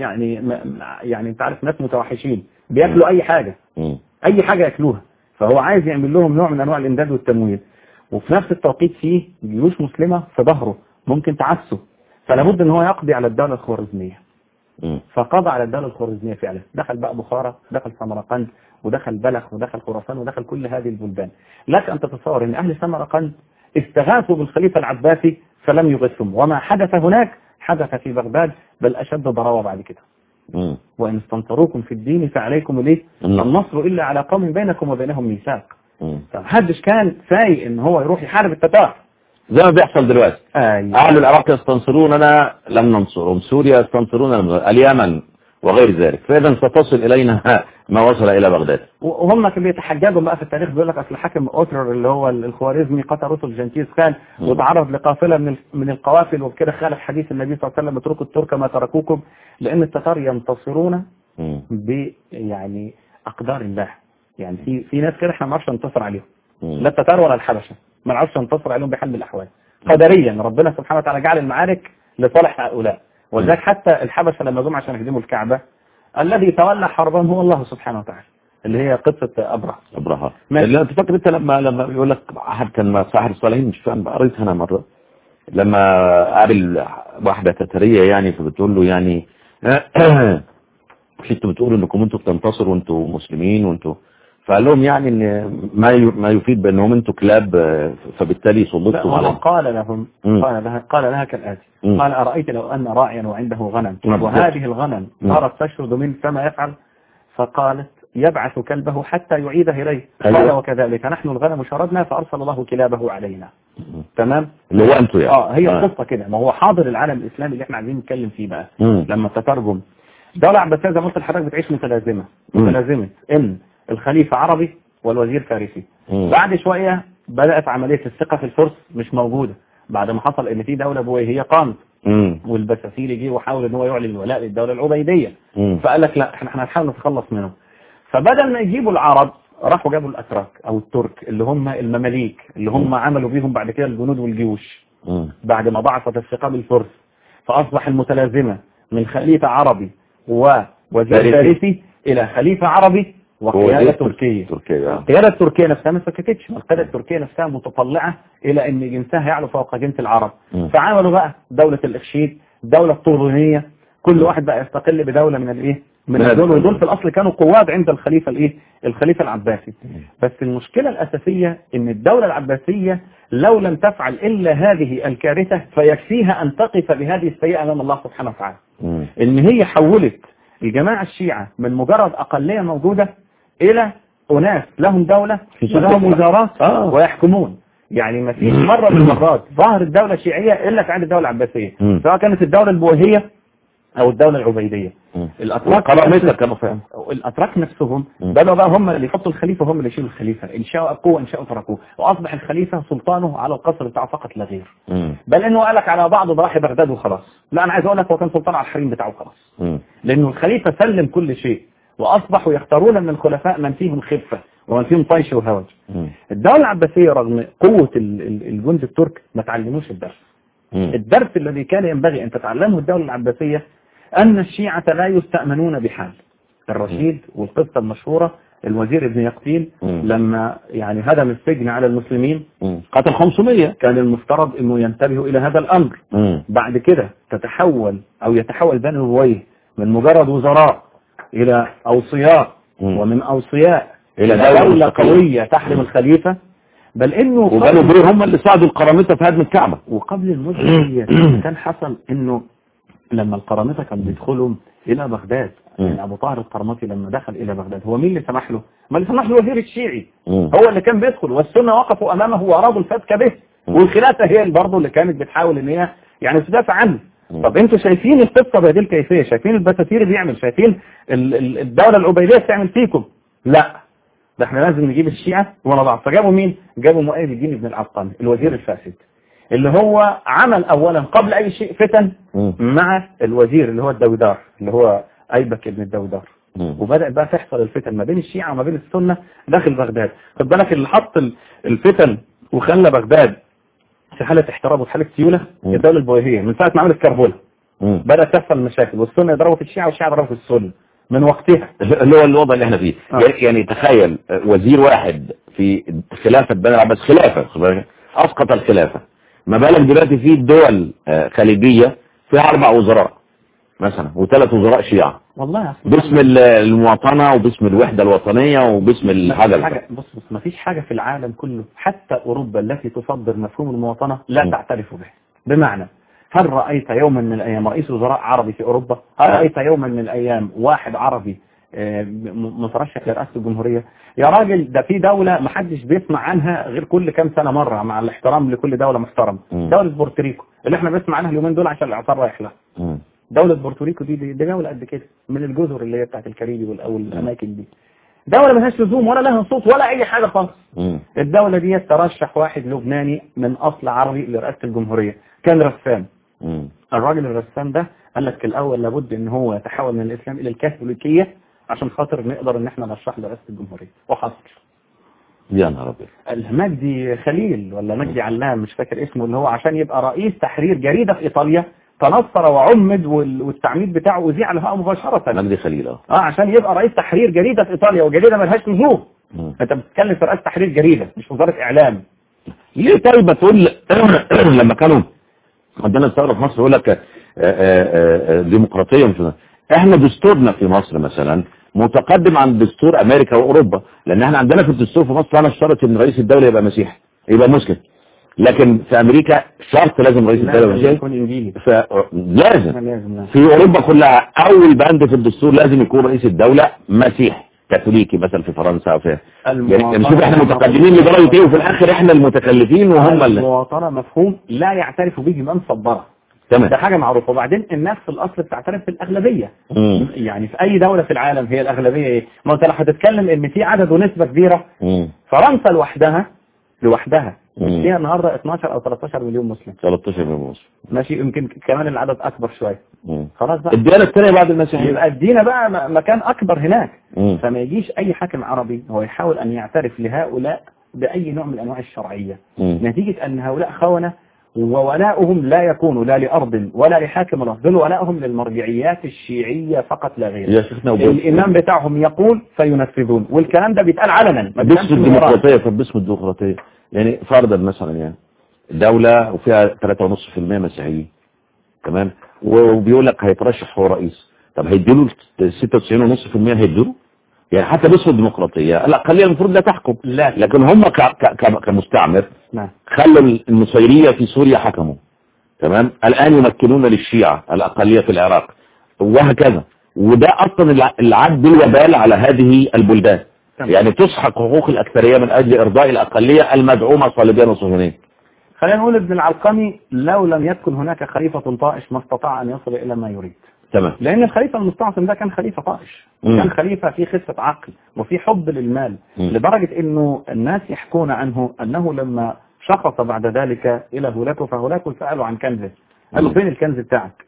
يعني أنت عارف ناس متوحشين بياكلوا أي حاجة أي حاجة ياكلوها، فهو عايز يعمل لهم نوع من أنواع الإمداد والتمويل، وفي نفس التوقيت فيه جيوش مسلمة في ظهره ممكن تعسه، فلا بد ان هو يقضي على الدولة الخوارزمية. فقضى على الدولة الخوارزمية فعلا، دخل بقى بخارى، دخل سمرقند، ودخل بلخ، ودخل خراسان، ودخل كل هذه البلدان. لك ان تتصور ان اهل سمرقند استغاثوا بالخليفة العباسي فلم يغثهم، وما حدث هناك حدث في بغداد بل اشد ضراوة بعد كده. وان استنصروكم في الدين فعليكم ليه النصر الا على قوم بينكم وبينهم ميثاق. فمحدش كان فايق ان هو يروح يحارب التتار زي ما بيحصل دلوقتي. أهل العراق يستنصروننا لم ننصرهم، سوريا يستنصروننا، اليمن وغير ذلك، فإذا ستصل إلينا ما وصل إلى بغداد. وهم كانوا بيتحججوا بقى في التاريخ، بيقول لك أصل حاكم أوترر اللي هو الخوارزمي قتل رسل جنكيز خان وتعرض لقافلة من القوافل، وبكده خالف حديث النبي صلى الله عليه وسلم اتركوا الترك ما تركوكم، لأن التتار ينتصرون يعني أقدار الله. يعني في ناس كده احنا ما نعرفش ننتصر عليهم، لا التتار ولا الحبشة ما نعرفش ننتصر عليهم بحل الأحوال. قدريا ربنا سبحانه وتعالى جعل المعارك لصالح هؤلاء، ولذلك حتى الحبشة لما جم عشان يهدموا الكعبة الذي تولى حربهم هو الله سبحانه وتعالى، اللي هي قصة أبرهة. اللي انت فاكر انت لما يقول لك واحد كان صاحب الصالحين، مش فاهم قريتها انا مرة، لما قابل واحدة تترية يعني، فبتقول له يعني انتوا بتقولوا انكم انتوا بتنتصروا وانتوا مسلمين وانتوا، فقال لهم يعني ان ما يفيد بانهم انتوا كلاب فبالتالي سلطتم عليهم. قال لها كالآتي، قال أرأيت لو أن راعيا وعنده غنم وهذه الغنم صارت تشرد منه فما يفعل؟ فقالت يبعث كلبه حتى يعيده إليه. قال وكذلك نحن الغنم شردنا فأرسل الله كلابه علينا. تمام اللي هو انتوا يعني هي القصة كده. ما هو حاضر العالم الإسلامي اللي احنا عايزين نتكلم فيه بقى لما تترجم دولة عباسية زي ما قلت لحضرتك بتعيش متلازمة ان الخليفة عربي والوزير فارسي. بعد شوية بدأت عملية الثقة في الفرس مش موجودة، بعد ما حصل ان في دولة بويهية قامت والبساتيلي جه وحاول ان هو يعلن الولاء للدولة العبيدية، فقال لك لا احنا هنحاول نتخلص منهم. فبدل ما يجيبوا العرب راحوا جابوا الاتراك او الترك اللي هم المماليك اللي هم عملوا بيهم بعد كده الجنود والجيوش. بعد ما ضعفت الثقة بالفرس، فأصبح المتلازمة من خليفة عربي ووزير فارسي إلى خليفة عربي وقيادة تركية. القيادة التركية نفسها ما سكتتش، القيادة التركية نفسها متطلعة إلى أن جنسها يعلو فوق جنس العرب. فعملوا بقى دولة الإخشيد، دولة الطولونية، كل واحد بقى يستقل بدولة من الإيه؟ من الدول، ودول في الأصل كانوا قواد عند الخليفة الإيه؟ الخليفة العباسي. بس المشكلة الأساسية إن الدولة العباسية لو لم تفعل إلا هذه الكارثة فيكفيها أن تقف بهذه السيئة أمام الله سبحانه وتعالى. إن هي حولت الجماعة الشيعة من مجرد أقلية موجودة إلى أناس لهم دولة ولهم وزارات ويحكمون. يعني ما فيش مرة من المرات ظهرت دولة شيعية إلا في عهد الدولة العباسية، سواء كانت الدولة البويهية أو الدولة العبيدية. الأتراك نفسهم بدأوا بقى هم اللي يحطوا الخليفة، هم اللي يشيلوا الخليفة، إن شاءوا أبقوه إن شاءوا تركوه، وأصبح الخليفة سلطانه على القصر بتاعه فقط لا غير. بل إنه قالك على بعض ضواحي بغداد وخلاص. لا، أنا عايز أقول لك هو كان سلطان على الحريم بتاعه خلاص، لأنه الخليفة سلم كل شيء، وأصبحوا يختارون من الخلفاء من فيهم خفة ومن فيهم طيش وهوج. الدولة العباسية رغم قوة الجند الترك ما تعلموش الدرس. الدرس الذي كان ينبغي أن تتعلمه الدولة العباسية أن الشيعة لا يستأمنون بحال. الرشيد والقصة المشهورة الوزير ابن يقطين لما يعني هدم السجن على المسلمين قتل 500، كان المفترض أنه ينتبهوا إلى هذا الأمر. بعد كده يتحول بني أبويه من مجرد وزراء إلى أوصياء، ومن أوصياء إلى دولة قوية تحرم الخليفة. بل إنه وبني أبويه هم اللي صعدوا القرامطة في هدم الكعبة. وقبل المدة دي كان حصل إنه لما القرامطة كانوا بيدخلوا إلى بغداد، يعني أبو طاهر القرمطي لما دخل إلى بغداد هو مين اللي سمح له؟ ما اللي سمح له الوزير الشيعي، هو اللي كان بيدخل، والسنة وقفوا أمامه وأرادوا الفتك به، والخلافة هي برضه اللي كانت بتحاول إن هي يعني تدافع عنه. طب انتوا شايفين القصة بهذه الكيفية، شايفين البساتير بيعمل، شايفين الدولة العبيدية بتعمل فيكم؟ لا، ده احنا لازم نجيب الشيعة ونضع. فجابوا مين؟ جابوا مؤيد الدين بن العطان الوزير الفاسد، اللي هو عمل اولا قبل اي شيء فتن مع الوزير اللي هو الدودار، اللي هو ايبك ابن الدودار. وبدأ بقى تحصل الفتن ما بين الشيعة وما بين السنة داخل بغداد. خد بالك اللي حط الفتن وخلى بغداد في حالة احتراب وفي حالة سيولة الدولة البويهية من ساعة ما عملت كربولة. بدأت تحصل مشاكل، والسنة يضربوا في الشيعة والشيعة يضربوا في السنة من وقتها، اللي هو الوضع اللي احنا فيه. يعني تخيل وزير واحد في خلافة بني العباس، خلافة اسقط الخلافة، ما بالك دلوقتي في دول خليجية فيها 4 وزراء مثلا و3 وزراء شيعة، والله باسم المواطنة وباسم الوحدة الوطنية وباسم الحاجة. بص ما فيش حاجة في العالم كله، حتى أوروبا التي تصدر مفهوم المواطنة لا تعترف به. بمعنى، هل رأيت يوما من الأيام رئيس وزراء عربي في أوروبا؟ هل رأيت يوما من الأيام واحد عربي مترشح لرئاسة الجمهورية؟ يا راجل، ده في دولة محدش بيسمع عنها غير كل كام سنة مرة، مع الاحترام لكل دولة محترمة، دولة بورتوريكو اللي احنا بنسمع عنها اليومين دول عشان الإعصار رايح لها. دولة بورتوريكو دي دولة قد كده من الجزر اللي هي بتاعت الكاريبي أو الأماكن دي، دولة ما لهاش لزوم ولا لها صوت ولا أي حاجة خالص. الدولة دي ترشح واحد لبناني من أصل عربي لرئاسة الجمهورية، كان رسام. الراجل الرسام ده قال لك الأول لابد إن هو يتحول من الإسلام إلى الكاثوليكية عشان خاطر نقدر إن احنا نرشح لرئاسة الجمهورية، وحصل. يا نهار أبيض. مجدي خليل ولا مجدي علام مش فاكر اسمه، اللي هو عشان يبقى رئيس تحرير جريدة في إيطاليا تنصر وعمد والتعميد بتاعه أذيع على الهواء مباشرة. مجدي خليل عشان يبقى رئيس تحرير جريدة في إيطاليا، وجريدة ملهاش لزوم. انت بتتكلم في رئيس تحرير جريدة مش وزارة إعلام. ليه طيب تقول لما كانوا عندنا الثورة في مصر يقول لك ديمقراطية؟ مش احنا دستورنا في مصر مثلا متقدم عن دستور أمريكا وأوروبا، لأن احنا عندنا في الدستور في مصر أنا اشترط إن رئيس الدولة يبقى مسيحي، يبقى مسلم، لكن في أمريكا شرط لازم رئيس الدولة مسيحي يكون إنجيلي. لازم في أوروبا كلها أول بند في الدستور لازم يكون رئيس الدولة مسيحي كاثوليكي، مثلا في فرنسا أو في يعني شوف احنا متقدمين لدرجة ايه، وفي الآخر احنا المتكلفين وهم المواطنة مفهوم لا يعترف به من صدره. تمام. ده حاجة معروفة. وبعدين الناس في الأصل بتعترف بالأغلبية. يعني في أي دولة في العالم هي الأغلبية إيه؟ ما أنت لو هتتكلم إن في عدد ونسبة كبيرة، فرنسا لوحدها فيها النهاردة 12 أو 13 مليون مسلم. 13 مليون مسلم ماشي، يمكن كمان العدد أكبر شوية. خلاص بقى الديانة الثانية بعد المسيحية يبقى الدين بقى مكان أكبر هناك. فما يجيش أي حاكم عربي هو يحاول أن يعترف لهؤلاء بأي نوع من أنواع الشرعية، نتيجة أن هؤلاء خونة وولاؤهم لا يكون لا لأرض ولا لحاكم الأرض، بل ولاؤهم للمرجعيات الشيعية فقط لا غير. الإمام بتاعهم يقول فينفذون، والكلام ده بيتقال علنا. باسم الديمقراطية. طب باسم الديمقراطية يعني فرضا مثلا يعني دولة وفيها 3.5% مسيحيين، تمام، وبيقول لك هيترشح هو رئيس، طب هيديله 96.5%؟ هيديله يعني حتى باسم الديمقراطية الأقلية المفروض لا تحكم، لكن هم كمستعمر خلوا النصيرية في سوريا حكموا، تمام، الآن يمكنون للشيعة الأقلية في العراق وهكذا. وده أصلا العد بالوبال على هذه البلدان، يعني تسحق حقوق الأكثرية من أجل إرضاء الأقلية المدعومة صليبيا وصهيونيا. خلينا نقول ابن العلقمي لو لم يكن هناك خليفة طائش ما استطاع أن يصل إلى ما يريد، تمام، لأن الخليفة المستعصم ده كان خليفة طائش، كان خليفة في خفة عقل وفي حب للمال، لدرجة أنه الناس يحكون عنه أنه لما شخص بعد ذلك إلى هولاكو، فهولاكو سألوا عن كنزه، قالوا فين الكنز بتاعك؟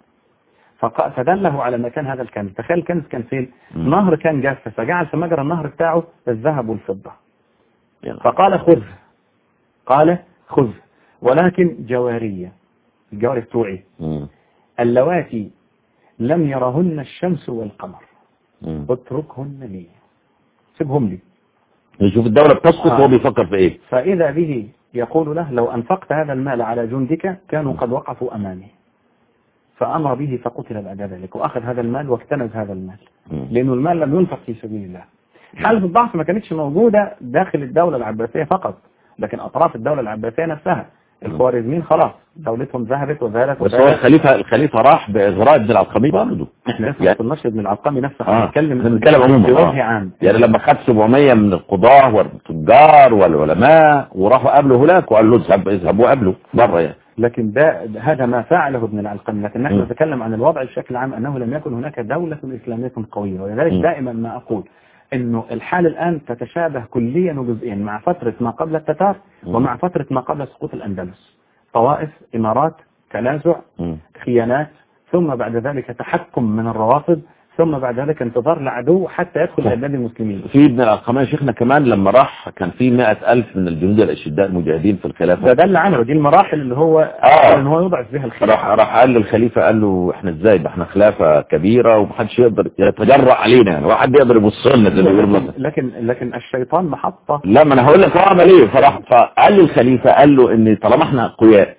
فدله على مكان هذا الكنز. تخيل الكنز كان فين؟ نهر كان جاف، فجعل في مجرى النهر بتاعه الذهب والفضة، فقال خذ، قال خذ، ولكن جوارية، الجواري بتوعي اللواتي لم يرهن الشمس والقمر اتركهن لي، سيبهم لي. يشوف الدولة بتسقط وهو بيفكر في ايه. فإذا به يقول له لو أنفقت هذا المال على جندك كانوا قد وقفوا أمامي، فأمر به فقتل بعد ذلك، وأخذ هذا المال واكتنز هذا المال، لأنه المال لم ينفق في سبيل الله. حالة الضعف ما كانتش موجودة داخل الدولة العباسية فقط، لكن أطراف الدولة العباسية نفسها، الخوارزميين خلاص دولتهم ذهبت وزالت. بس هو الخليفة راح بإغراء ابن العلقمي برضه. احنا لسه في النشر ابن العلقمي نفسه بنتكلم عموما بوجه عام، يعني لما خد 700 من القضاة والتجار والعلماء وراحوا قابلوا هناك وقال له اذهب وقابلوا بره يعني. لكن هذا ما فعله ابن العلقمي، لكن نحن نتكلم عن الوضع بشكل عام أنه لم يكن هناك دولة إسلامية قوية، ولذلك دائما ما أقول انه الحال الآن تتشابه كليا وجزئيا مع فترة ما قبل التتار ومع فترة ما قبل سقوط الأندلس، طوائف، إمارات، تنازع، خيانات، ثم بعد ذلك تحكم من الروافض، ثم بعد ذلك انتظار العدو حتى يدخل بلاد المسلمين. في ابن العلقمي شيخنا كمان لما راح كان في 100,000 من الجنود الأشداء المجاهدين في الخلافة، ده اللي عمله، دي المراحل اللي هو ان هو يضعف بها الخلافة. راح قال للخليفة، قال له احنا ازاي، احنا خلافة كبيرة ومحدش يقدر يتجرأ علينا، يعني واحد يقدر يبص لنا زي ما بيقولوا. لكن الشيطان محطة. لا، ما انا هقول لك هو عمل ايه. فقال للخليفة، قال له ان طالما احنا اقوياء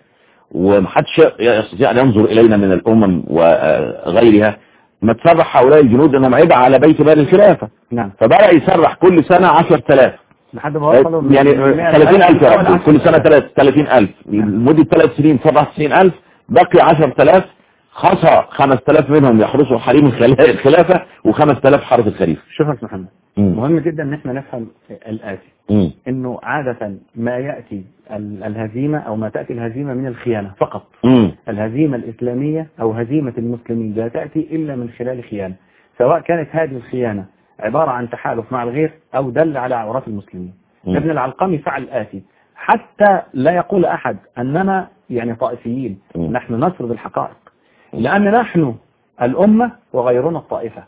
ومحدش يستطيع ان ينظر الينا من الامم وغيرها، ما تسرح هؤلاء الجنود انهم عبء على بيت مال الخلافة. نعم. فبدأ يسرح كل سنة 10,000 لحد ما وصلوا يعني 30,000 يا رب، كل سنة 30,000 لمدة 3 سنين سرح 90,000، بقي 10,000، خصى 5,000 منهم يحرسوا حريم الخلافة و5,000 حرس الخليفة. شوف يا محمد، مهم جدا ان احنا نفهم الآتي، انه عادة ما يأتي الهزيمة او ما تأتي الهزيمة من الخيانة فقط. الهزيمة الإسلامية او هزيمة المسلمين لا تأتي الا من خلال خيانة، سواء كانت هذه الخيانة عبارة عن تحالف مع الغير او دل على عورات المسلمين. ابن العلقمي فعل الآتي حتى لا يقول احد اننا يعني طائفيين، نحن نسرد الحقائق، لان نحن الامة وغيرنا الطائفة.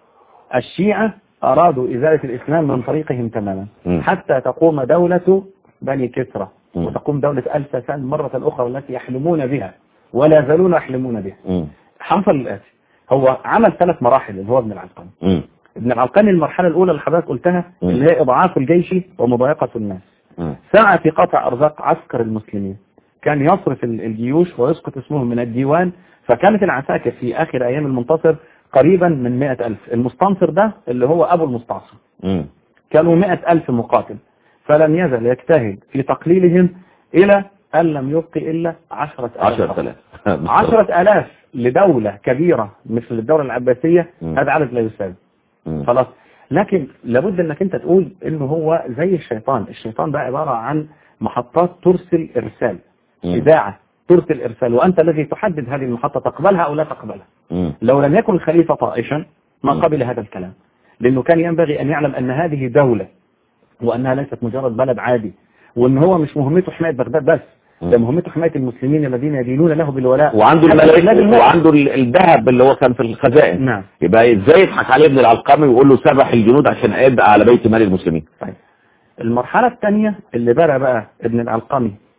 الشيعة أرادوا إزالة الإسلام من طريقهم تماما حتى تقوم دولة بني كسرى وتقوم دولة آل ساسان مرة أخرى التي يحلمون بها ولا زالون يحلمون بها. حصل الآتي، هو عمل 3 مراحل اللي هو ابن العلقمي. ابن العلقمي المرحلة الأولى اللي حضرتك قلتها اللي هي إضعاف الجيش ومضايقة الناس، سعى في قطع أرزاق عسكر المسلمين، كان يصرف الجيوش ويسقط اسمهم من الديوان، فكانت العساكر في آخر أيام المنتصر قريبا من 100,000. المستنصر ده اللي هو أبو المستعصم كانوا 100,000 مقاتل، فلم يزل يجتهد في تقليلهم إلى أن لم يبقي إلا 10,000. 10,000 لدولة كبيرة مثل الدولة العباسية، هذا عدد لا يساوي خلاص. لكن لابد أنك أنت تقول إنه هو زي الشيطان ده عبارة عن محطات ترسل إرسال، إذاعة ترسل إرسال، وأنت الذي تحدد هذه المحطة تقبلها أو لا تقبلها. لو لم يكن الخليفة طائشا ما قبل هذا الكلام، لأنه كان ينبغي أن يعلم أن هذه دولة وأنها ليست مجرد بلد عادي، وأن هو مش مهمته حماية بغداد بس، ده مهمته حماية المسلمين الذين يدينون له بالولاء، وعنده وعنده الذهب اللي هو كان في الخزائن. نعم. يبقى ازاي يضحك عليه ابن العلقمي ويقول له سرح الجنود عشان يبقى على بيت مال المسلمين. طيب. المرحلة الثانية اللي بقى ابن العلقمي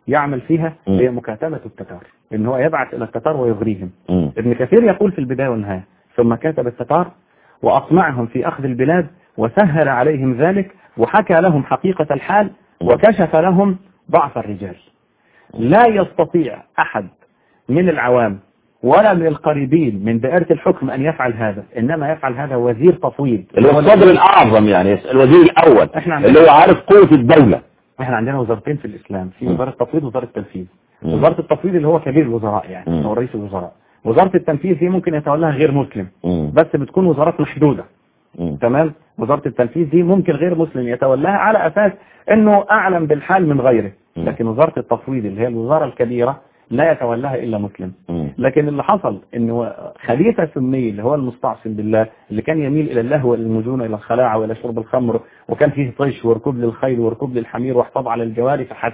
يعمل فيها هي مكاتبة التتار، ان هو يبعث الى التتار ويغريهم. ابن كثير يقول في البداية والنهاية ثم كاتب التتار واطمعهم في اخذ البلاد وسهل عليهم ذلك وحكى لهم حقيقة الحال وكشف لهم ضعف الرجال. لا يستطيع احد من العوام ولا من القريبين من دائرة الحكم أن يفعل هذا، إنما يفعل هذا وزير تفويض اللي هو الصدر الأعظم، يعني الوزير الأول اللي هو عارف قوة الدولة. احنا عندنا وزارتين في الإسلام، في وزارة التفويض ووزارة التنفيذ. وزارة التفويض اللي هو كبير الوزراء، يعني هو رئيس الوزراء. وزارة التنفيذ دي ممكن يتولاها غير مسلم بس بتكون وزارات محدودة. تمام. وزارة التنفيذ دي ممكن غير مسلم يتولاها على أساس أنه أعلم بالحال من غيره، لكن وزارة التفويض اللي هي الوزارة الكبيرة لا يتولاها إلا مسلم. لكن اللي حصل انه خليفة سني اللي هو المستعصم بالله اللي كان يميل الى اللهو والمجون الى الخلاعة والى شرب الخمر، وكان فيه طيش وركوب للخيل وركوب للحمير واحفاظ على الجواري فحسب،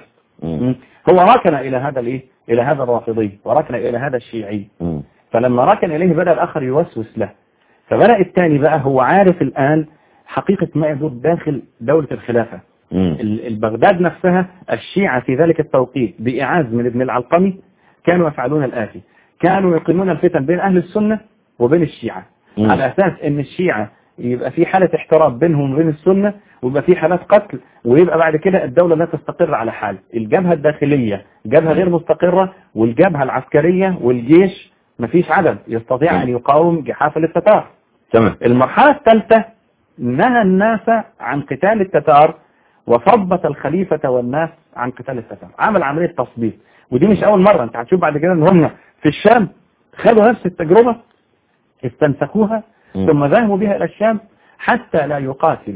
هو ركن الى هذا الى هذا الرافضي وركن الى هذا الشيعي. فلما ركن اليه بدأ الاخر يوسوس له، فبدأ الثاني بقى هو عارف الان حقيقة ما يدور داخل دولة الخلافة. البغداد نفسها الشيعة في ذلك التوقيت بإعاز من ابن العلقمي كانوا يفعلون الآتي: كانوا يقيمون الفتن بين أهل السنة وبين الشيعة على أساس أن الشيعة يبقى في حالة احتراب بينهم وبين السنة، ويبقى في حالات قتل، ويبقى بعد كده الدولة لا تستقر على حال. الجبهة الداخلية جبهة غير مستقرة، والجبهة العسكرية والجيش مفيش عدد يستطيع أن يقاوم جحافل التتار. المرحلة الثالثة نهى الناس عن قتال التتار وثبت الخليفة والناس عن قتال التتار، عمل عملية تثبيط. ودي مش أول مرة، أنت هتشوف بعد كده ان هم في الشام خدوا نفس التجربة، استنسخوها ثم ذهبوا بها إلى الشام حتى لا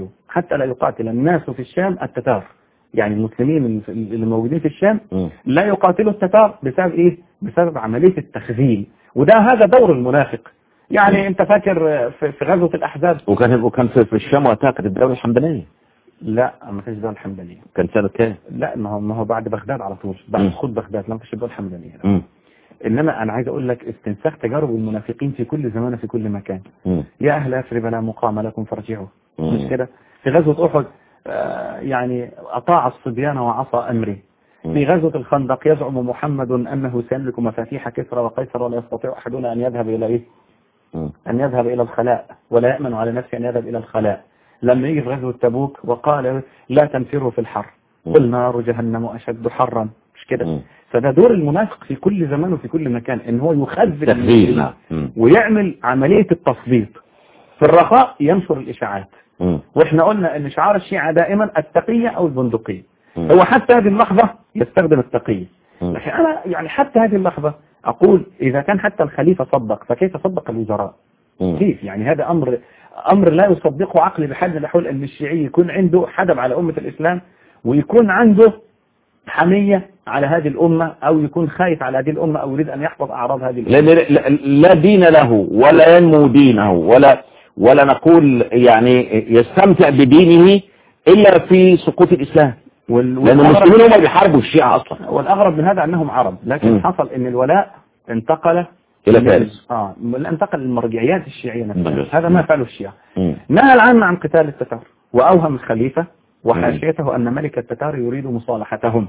يقاتل الناس في الشام التتار. يعني المسلمين اللي موجودين في الشام لا يقاتلوا التتار بسبب إيه؟ بسبب عملية التخذيل. هذا دور المنافق. يعني أنت فاكر في غزوة الأحزاب وكان في الشام وقتها كانت الدولة الحمدانية. لا ما فيش دولة الحمدانية. كان سنة كام؟ لا ما هو بعد بغداد على طول، بعد سقوط بغداد لم تشهد الدولة الحمدانية. إنما أنا عايز أقول لك استنساخ تجارب المنافقين في كل زمان في كل مكان. يا أهل يثرب لا مقام لكم فارجعوا. مش كده؟ في غزوة أحد يعني أطاع الصبيان وعصى أمري. في غزوة الخندق يزعم محمد أنه سيملك مفاتيح كسرى وقيصر ولا يستطيع أحدنا أن يذهب إلى إيه؟ أن يذهب إلى الخلاء، ولا يأمن على نفسه أن يذهب إلى الخلاء. لما يجي في غزوة تبوك وقال لا تنفروا في الحر قل نار جهنم أشد حرا. مش كده؟ فده دور المنافق في كل زمان وفي كل مكان، ان هو يخذل ويعمل عملية التثبيط. في الرخاء ينشر الإشاعات، واحنا قلنا ان شعار الشيعة دائما التقية او البندقية. هو حتى هذه اللحظة يستخدم التقية، لكن انا يعني حتى هذه اللحظة اقول اذا كان حتى الخليفة صدق فكيف صدق الوزراء؟ كيف يعني؟ هذا امر لا يصدقه عقلي بحال من الاحوال ان الشيعي يكون عنده حدب على امة الاسلام ويكون عنده حمية على هذه الأمة، أو يكون خايف على هذه الأمة، أو يريد أن يحفظ أعراض هذه الأمة. لا دين له ولا ينمو دينه ولا نقول يعني يستمتع بدينه إلا في سقوط الإسلام، لأن المسلمين هم بيحاربوا الشيعة أصلا. والأغرب من هذا أنهم عرب، لكن حصل أن الولاء انتقل إلى فارس. انتقل للمرجعيات الشيعية نفسها. هذا ما فعله الشيعة. نهى العامة عن قتال التتار، وأوهم الخليفة وحاشيته أن ملك التتار يريد مصالحتهم،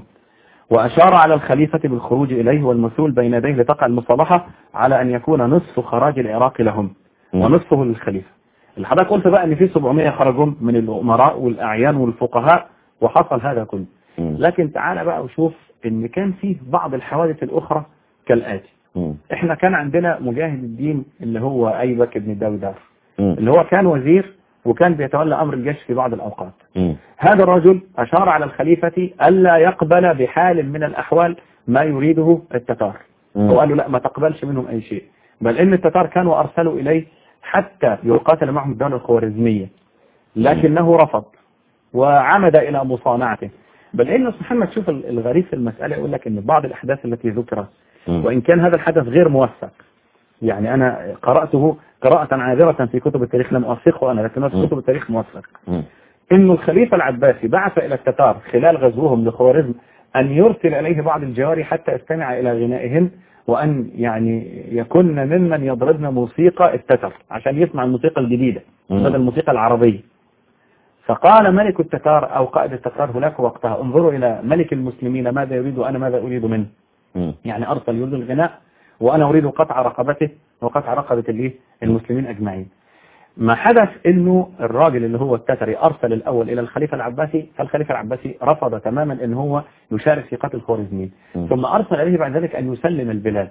وأشار على الخليفة بالخروج إليه والمثول بين يديه لتقع المصالحة على أن يكون نصف خراج العراق لهم ونصفه للخليفة. الحضرتك قلت بقى أن في 700 خرجوا من الأمراء والأعيان والفقهاء وحصل هذا كله. لكن تعال بقى وشوف أن كان فيه بعض الحوادث الأخرى كالآتي. إحنا كان عندنا مجاهد الدين اللي هو أيبك بن داودار، اللي هو كان وزير وكان بيتولى أمر الجيش في بعض الأوقات. هذا الرجل أشار على الخليفة ألا يقبل بحال من الأحوال ما يريده التتار، وقال له لا ما تقبلش منهم أي شيء، بل إن التتار كانوا أرسلوا إليه حتى يقاتل معهم الدولة الخوارزمية، لكنه رفض وعمد إلى مصانعته. بل إن محمد شوف الغريب في المسألة يقول لك إن بعض الأحداث التي ذكرت وإن كان هذا الحدث غير موثق، يعني أنا قرأته قراءة عابرة في كتب التاريخ لم أوثقه أنا، لكنه في كتب التاريخ موثق، إن الخليفة العباسي بعث إلى التتار خلال غزوهم لخوارزم أن يرسل إليه بعض الجواري حتى يستمع إلى غنائهن، وأن يعني يكون ممن يضربن موسيقى التتر عشان يسمع الموسيقى الجديدة بدل الموسيقى العربية. فقال ملك التتار أو قائد التتار هناك وقتها انظروا إلى ملك المسلمين ماذا يريد وأنا ماذا أريد منه. يعني أرسل يريد الغناء وأنا أريد قطع رقبته وقطع رقبة المسلمين أجمعين. ما حدث إنه الراجل اللي هو التتري أرسل الأول إلى الخليفة العباسي، فالخليفة العباسي رفض تماما إن هو يشارك في قتل الخوارزميين، ثم أرسل إليه بعد ذلك أن يسلم البلاد.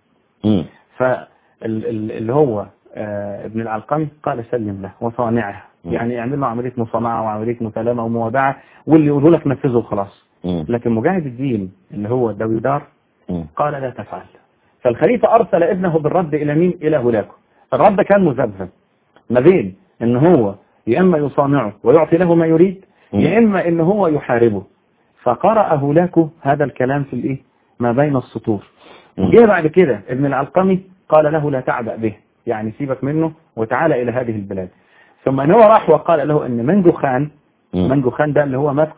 فاللي هو ابن العلقمي قال سلم له وصانعه، يعني يعمل له عملية مصانعة وعملية مسالمة وموابعة، واللي يقولوا لك نفذه خلاص. لكن مجاهد الدين اللي هو دويدار قال لا تفعل. فالخليفة أرسل ابنه بالرد إلى مين؟ إلى هولاكو. الرد كان مذبذب ما بين إن هو يا إما يصانعه ويعطي له ما يريد، يا إما إن هو يحاربه. فقرأ هولاكو هذا الكلام في الإيه ما بين السطور. وجاء بعد كده ابن العلقمي قال له لا تعبأ به، يعني سيبك منه وتعالى إلى هذه البلاد. ثم ان هو راح وقال له ان منجو خان ده اللي هو مات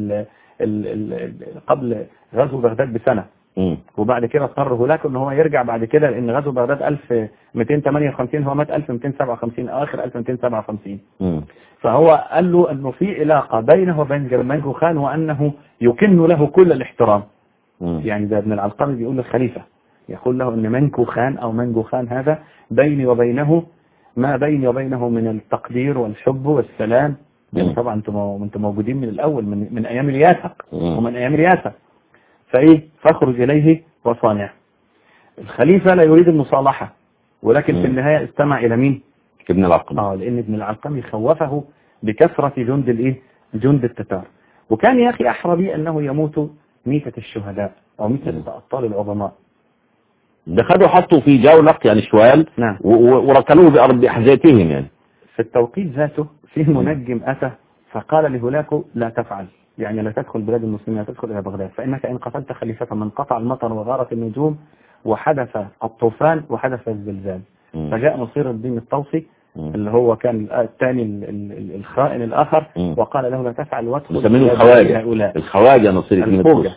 قبل غزو بغداد بسنة، وبعد كده اضطر هولاكو ان هو يرجع بعد كده، لان غزو بغداد 1258 هو مات 1257 اخر 1257. فهو قال له انه في علاقة بينه وبين منجو خان وانه يكن له كل الاحترام. يعني ده ابن العلقمي بيقول للخليفة، يقول له ان منجو خان هذا بيني وبينه ما بيني وبينه من التقدير والحب والسلام. يعني طبعا انتم موجودين من الاول من ايام الياسق ومن ايام الياسق. فاخرج اليه وصانع. الخليفة لا يريد المصالحة، ولكن في النهاية استمع الى مين؟ ابن العلقمي. لان ابن العلقمي خوفه بكثرة جند التتار. وكان يا اخي احرى بي انه يموت ميتة الشهداء او ميتة الابطال العظماء. ده خدوا حطوا في جولق يعني شوال. نعم. وركلوه بأرض أحذيتهم. يعني في التوقيت ذاته فيه منجم أتى فقال لهولاكو لا تفعل، يعني لا تدخل بلاد المسلمين، لا تدخل إلى بغداد، فإنك إن قتلت خليفة من قطع المطر وغارت النجوم وحدث الطوفان وحدث الزلزال. فجاء نصير الدين الطوسي اللي هو كان الثاني الخائن الآخر وقال له لا تفعل وادخل مسمينه الخواجة نصير الدين الطوسي.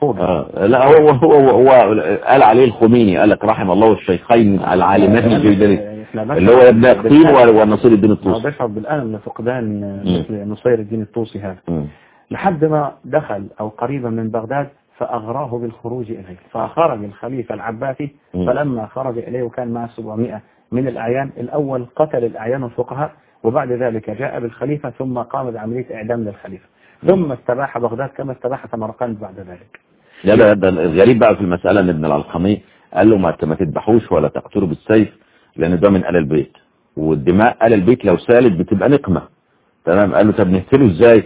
لا هو قال عليه الخميني، قال لك رحم الله الشيخين العالمان الجيدين اللي هو ابن قيم ونصير الدين الطوسي. بشعر بالألم لفقدان نصير الدين الطوسي هذا. لحد ما دخل أو قريبا من بغداد فأغراه بالخروج إليه، فخرج الخليفة العباسي. فلما خرج إليه وكان معه 700 من الأعيان، الأول قتل الأعيان الفقهاء، وبعد ذلك جاء بالخليفة ثم قام بعملية إعدام للخليفة، ثم استباح بغداد كما استباح سمرقند بعد ذلك. ده الغريب بقى في المسألة ان ابن العلقمي قال له ما تذبحوش ولا تقتلوا بالسيف، لأن ده من آل البيت، والدماء آل البيت لو سالت بتبقى نقمة. تمام. قال له طب نقتله ازاي؟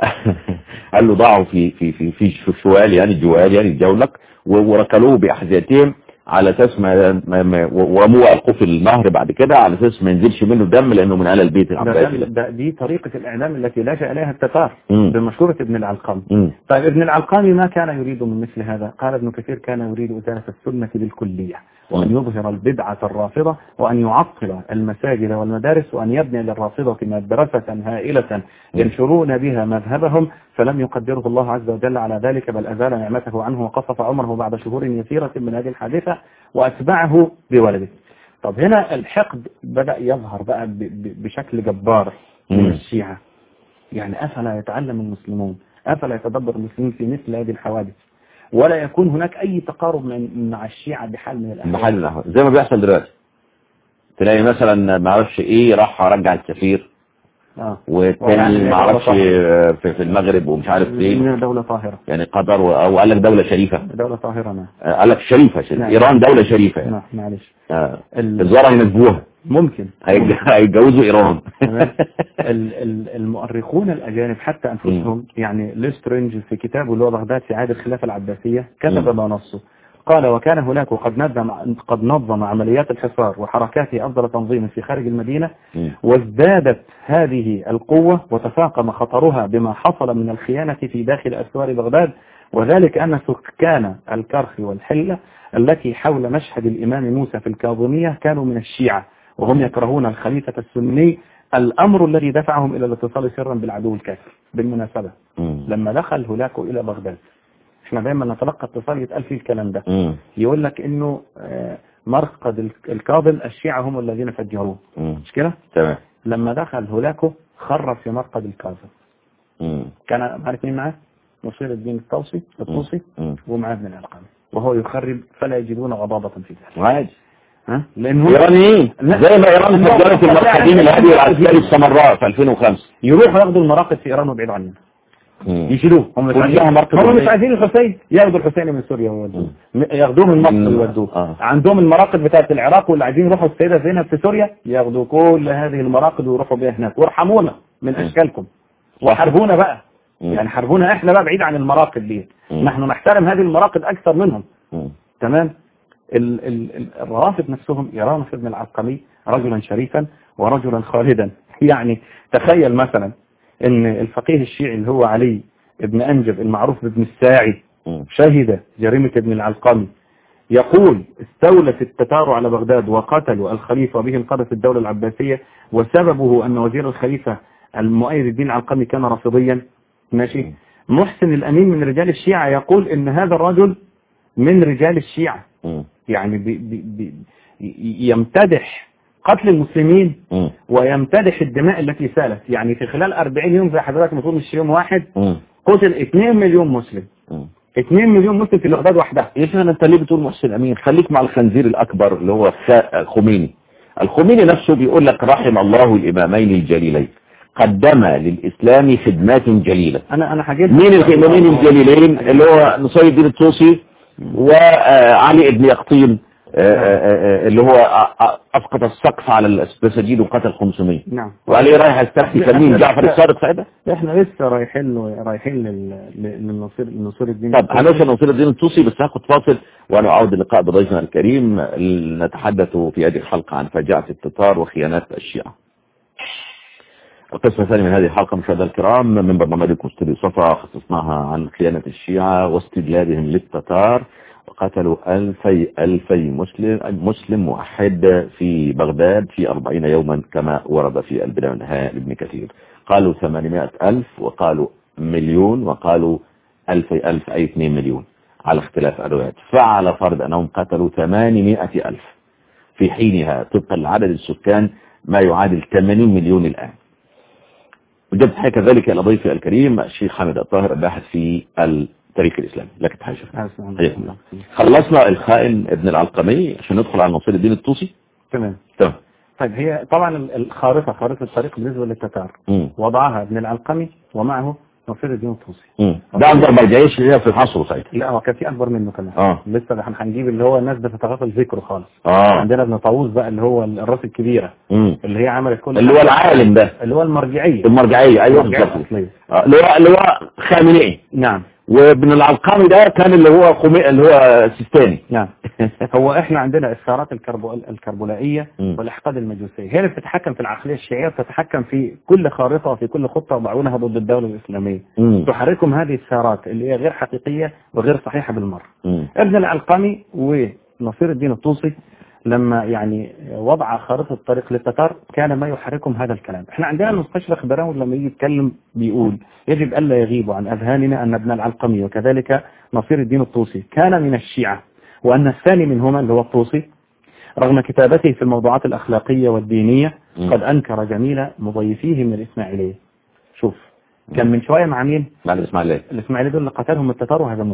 قال له ضعوا في شوال يعني جوال يعني الجولق وركلوه بأحذيتهم على اساس ورموه ألقوه في النهر بعد كده على اساس ما ينزلش منه دم لأنه من آل البيت العباسي. دي طريقة الإعلام التي لجأ إليها التتار بمشورة ابن العلقمي. طيب ابن العلقمي ما كان يريد من مثل هذا؟ قال ابن كثير كان يريد إزالة السنة بالكلية، وأن يظهر البدعة الرافضة، وأن يعطل المساجد والمدارس، وأن يبني للرافضة مدرسة هائلة ينشرون بها مذهبهم، فلم يقدره الله عز وجل على ذلك، بل أزال نعمته عنه وقصف عمره بعد شهور يسيرة من هذه الحادثة وأتبعه بولده. طب هنا الحقد بدأ يظهر بقى بشكل جبار من الشيعة. يعني أفلا يتعلم المسلمون، أفلا يتدبر المسلمين في مثل هذه الحوادث، ولا يكون هناك أي تقارب مع الشيعة بحال من الأحوال زي ما بيحصل دلوقتي. تلاقي مثلا ما اعرفش ايه راح رجع السفير والتاني ما اعرفش في المغرب ومش عارف ايه دولة طاهرة يعني قدر او قال لك دولة شريفة. دولة طاهرة. نعم. قال لك شريفة. نعم. ايران دولة شريفة يعني. نعم معلش. الزارة ينسبوها ممكن هيتجوزوا ايران. المؤرخون الاجانب حتى انفسهم يعني ليسترينج في كتابه اللي هو بغداد في عهد الخلافة العباسية كتب ما نصه. قال وكان هناك قد نظم عمليات الحصار وحركاته أفضل تنظيم في خارج المدينة، وازدادت هذه القوة وتفاقم خطرها بما حصل من الخيانة في داخل أسوار بغداد، وذلك أن سكان الكرخ والحلة التي حول مشهد الإمام موسى في الكاظمية كانوا من الشيعة، وهم يكرهون الخليفة السني، الأمر الذي دفعهم إلى الاتصال سرا بالعدو الكافر. بالمناسبة لما دخل هولاكو إلى بغداد احنا دايما نتلقى اتصال يتقال فيه الكلام ده، يقول لك انه مرقد الكاظم الشيعة هم الذين فجروه، مش كده؟ تمام. لما دخل هولاكو خرب في مرقد الكاظم. كان عارف مين معاه؟ نصير الدين الطوسي ومعاه ابن العلقمي، وهو يخرب فلا يجدون غضاضة في ذلك. عادي. لأنه إيرانيين زي ما إيران فجرت المرقدين الهادي العسكري السمراء في 2005. يروحوا ياخدوا المراقد في إيران وبعيدوا عننا. يشيلوه. هم مش عايزين الحسين، ياخدوا الحسين من سوريا ويودوه، ياخدوه من مصر ويودوه. عندهم المراقد بتاعت العراق، واللي عايزين يروحوا السيدة زينب في سوريا ياخدوا كل هذه المراقد ويروحوا بها هناك. وارحمونا من أشكالكم وحاربونا بقى، يعني حاربونا احنا بقى بعيد عن المراقد دي. نحن نحترم هذه المراقد أكثر منهم. تمام. الروافد نفسهم يرون في ابن العلقمي رجلا شريفا ورجلا خالدا. يعني تخيل مثلا ان الفقيه الشيعي اللي هو علي ابن أنجب المعروف بابن الساعي شهد جريمة ابن العلقمي، يقول استولت التتار على بغداد وقتلوا الخليفة وبه انقضت الدولة العباسية، وسببه أن وزير الخليفة المؤيد الدين العلقمي كان رافضيا. ماشي. محسن الأمين من رجال الشيعة يقول ان هذا الرجل من رجال الشيعة، يعني يمتدح قتل المسلمين ويمتدح الدماء التي سالت. يعني في خلال 40 يوم زي حضرتك ما تقول مش يوم واحد، قتل 2 مليون مسلم. 2 مليون مسلم في بغداد وحدها. يا شيخنا انت ليه بتقول محسن امين؟ خليك مع الخنزير الاكبر اللي هو خميني. الخميني نفسه بيقول لك رحم الله الامامين الجليلين قدم للاسلام خدمات جليله. انا هجيب مين الامامين الجليلين؟ اللي هو نصير الدين الطوسي وعلي ابن يقطين اللي هو أسقط السقف على المساجد وقتل 500. نعم. وعليه رايح يستخفي كمين جعفر الصادق ساعتها. احنا لسه رايحين للنصير الدين. طب هنوصل لنصير الدين الطوسي، بس هاخد فاصل وانا اعود اللقاء بضيفنا الكريم نتحدث في هذه الحلقة عن فجاعة التتار وخيانات الشيعة. القسم الثاني من هذه الحلقة مشاهدينا الكرام من برنامجكم استوديو صفا، خصصناها عن خيانة الشيعة واستجلابهم للتتار، وقتلوا ألفي مسلم موحد في بغداد في 40 يوما كما ورد في البداية والنهاية لابن كثير. قالوا 800,000 وقالوا مليون وقالوا 1000 أي 2 مليون على اختلاف الروايات. فعلى فرض أنهم قتلوا 800,000 في حينها طبقا لعدد السكان ما يعادل 80 مليون الآن. وجدت حكى كذلك إلى ضيفي الكريم الشيخ حامد الطاهر الباحث في التاريخ الإسلامي. لك تحية شيخ. خلصنا الخائن ابن العلقمي عشان ندخل على نصير الدين الطوسي. تمام. طيب هي طبعا خارطة الطريق بالنسبة للتتار وضعها ابن العلقمي ومعه نصير الدين الطوسي. ده أكبر مرجعية شيعية في العصر ساعتها. لا هو كان في أكبر منه كمان. لسه هنجيب اللي هو الناس بتتغافل ذكره خالص. عندنا ابن طاووس بقى اللي هو الراس الكبيرة اللي هي عملت كل اللي هو العالم ده اللي هو المرجعية أيوه بالظبط اللي هو خامنئي. نعم. وابن العلقمي ده كان اللي هو سيستاني. نعم. هو احنا عندنا الثارات الكربلائية والأحقاد المجوسية هي اللي بتتحكم في العقلية الشيعية، بتتحكم في كل خارطة وفي كل خطة يضعونها ضد الدولة الإسلامية. تحركهم هذه الثارات اللي هي غير حقيقية وغير صحيحة بالمرة. ابن العلقمي ونصير الدين الطوسي لما يعني وضع خارطة الطريق للتتار كان ما يحركهم هذا الكلام. احنا عندنا المستشرق براون لما يجي يتكلم بيقول يجب ألا يغيب عن أذهاننا أن ابن العلقمي وكذلك نصير الدين الطوسي كان من الشيعة، وأن الثاني منهما اللي هو الطوسي رغم كتابته في الموضوعات الأخلاقية والدينية قد أنكر جميل مضيفيه من الإسماعيلية. شوف كان من شوية مع مين؟ مع الإسماعيلية دول اللي قتلهم التتار وهزموهم.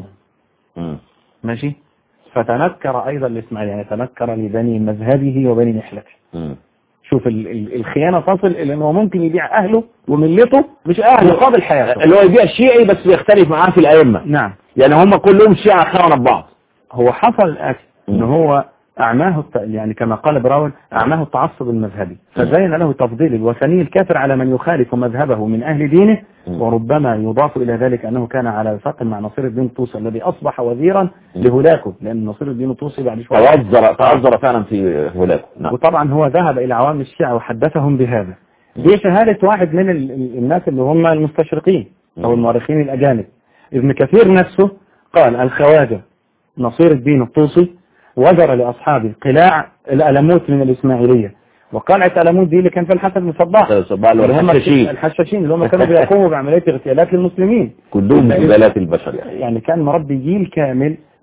ماشي. فتنكر أيضا الإسماعيلي، يعني تنكر لبني مذهبه وبني نحلته. شوف الخيانة تصل إلى أنه ممكن يبيع أهله وملته مش أهله مقابل حياته، اللي هو يبيع الشيعي بس بيختلف معاه في الأئمة. نعم. يعني هم كلهم شيعة خانوا ببعض. هو حصل الآتي أنه هو أعماه يعني كما قال براون أعماه التعصب المذهبي، فزين له تفضيل الوثني الكافر على من يخالف مذهبه من أهل دينه، وربما يضاف إلى ذلك أنه كان على وفاق مع نصير الدين الطوسي الذي أصبح وزيرا لهلاكه، لأن نصير الدين الطوسي بعد شوية تعذر فعلا في هلاكه. نعم. وطبعا هو ذهب إلى عوام الشيعة وحدثهم بهذا. دي شهادة واحد من الناس اللي هم المستشرقين أو المؤرخين الأجانب. ابن كثير نفسه قال الخواجة نصير الدين الطوسي وجر لأصحابه قلاع الألموت من الإسماعيلية، وقلعة ألموت دي اللي كان في الحسن بن صباح الحشاشين اللي هم كانوا بيقوموا بعملية اغتيالات للمسلمين كلهم زبالات البشر. يعني كان مربي جيل كامل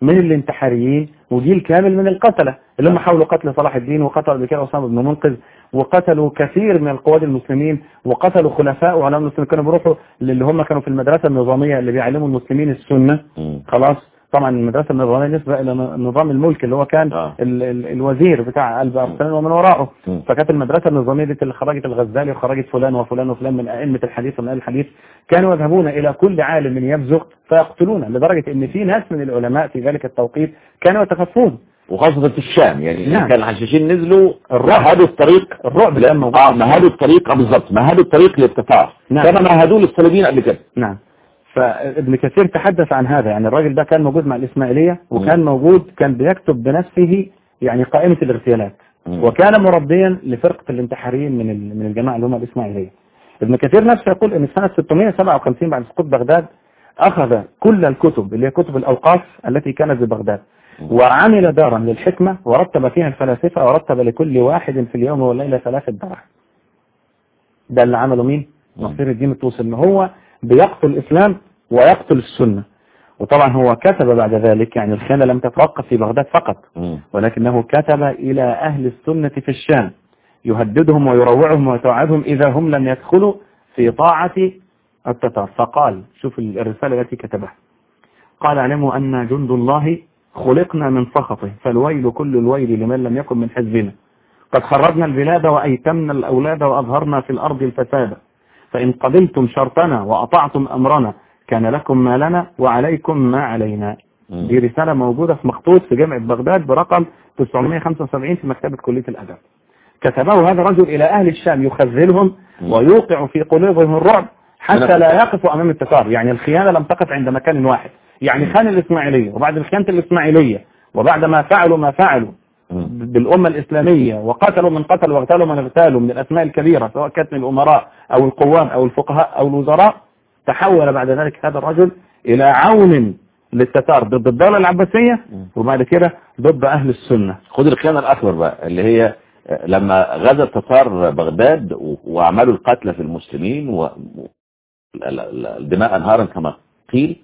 من الانتحاريين وجيل كامل من القتلة اللي هم حاولوا قتل صلاح الدين، وقتلوا قبل كده أسامة بن منقذ، وقتلوا كثير من القواد المسلمين، وقتلوا خلفاء وعلماء المسلمين. كانوا بيروحوا اللي هم كانوا في المدرسة النظامية اللي بيعلموا المسلمين السنة. خلاص طبعا المدرسة النظامية نسبة إلى نظام الملك اللي هو كان الوزير بتاع قلب أرسلان ومن وراءه. فكانت المدرسة النظامية دي اللي خرجت الغزالي وخرجت فلان وفلان وفلان من أئمة الحديث ومن أهل الحديث، كانوا يذهبون إلى كل عالم يبزغ فيقتلونه، لدرجة إن في ناس من العلماء في ذلك التوقيت كانوا يتخفون، وخاصة في الشام. يعني نعم. كان الحشاشين نزلوا مهدوا الطريق، الرعب كان موجود. مهدوا الطريق بالظبط، مهدوا الطريق للتتار. نعم. كما مهدوه للصليبيين قبل كده. نعم. فابن كثير تحدث عن هذا، يعني الراجل ده كان موجود مع الإسماعيلية، وكان موجود كان بيكتب بنفسه يعني قائمة الاغتيالات، وكان مربيا لفرقة الانتحاريين من الجماعة اللي هم الإسماعيلية. ابن كثير نفسه يقول ان سنة 657 بعد سقوط بغداد أخذ كل الكتب اللي هي كتب الأوقاف التي كانت ببغداد، وعمل دارا للحكمة ورتب فيها الفلاسفة، ورتب لكل واحد في اليوم والليلة 3 دراهم. ده اللي عمله مين؟ نصير الدين الطوسي، ان هو بيقتل الإسلام ويقتل السنة. وطبعا هو كتب بعد ذلك، يعني الخيانة لم تتوقف في بغداد فقط، ولكنه كتب إلى أهل السنة في الشام يهددهم ويروعهم ويتوعدهم إذا هم لم يدخلوا في طاعة التتار. فقال، شوف الرسالة التي كتبها، قال: اعلموا أن جند الله خلقنا من سخطه، فالويل كل الويل لمن لم يكن من حزبنا. قد خربنا البلاد وأيتمنا الأولاد وأظهرنا في الأرض الفساد، فإن قبلتم شرطنا وأطعتم أمرنا كان لكم ما لنا وعليكم ما علينا. دي رسالة موجودة في مخطوط في جامعة بغداد برقم 975 في مكتبة كلية الأدب. كتبه هذا الرجل إلى أهل الشام يخذلهم ويوقع في قلوبهم الرعب حتى لا يقفوا أمام التتار. يعني الخيانة لم تقف عند مكان واحد، يعني خان الإسماعيلية، وبعد خيانة الإسماعيلية وبعد ما فعلوا ما فعلوا بالأمة الإسلامية وقتلوا من قتل واغتالوا من اغتالوا من الأسماء الكبيرة سواء كانت من الأمراء أو القوام أو الفقهاء أو الوزراء، تحول بعد ذلك هذا الرجل إلى عون للتتار ضد الدولة العباسية وبعد كده ضد أهل السنة. خد الخيانة الأكبر بقى اللي هي لما غزا التتار بغداد وعملوا القتل في المسلمين والدماء انهارا كما قيل،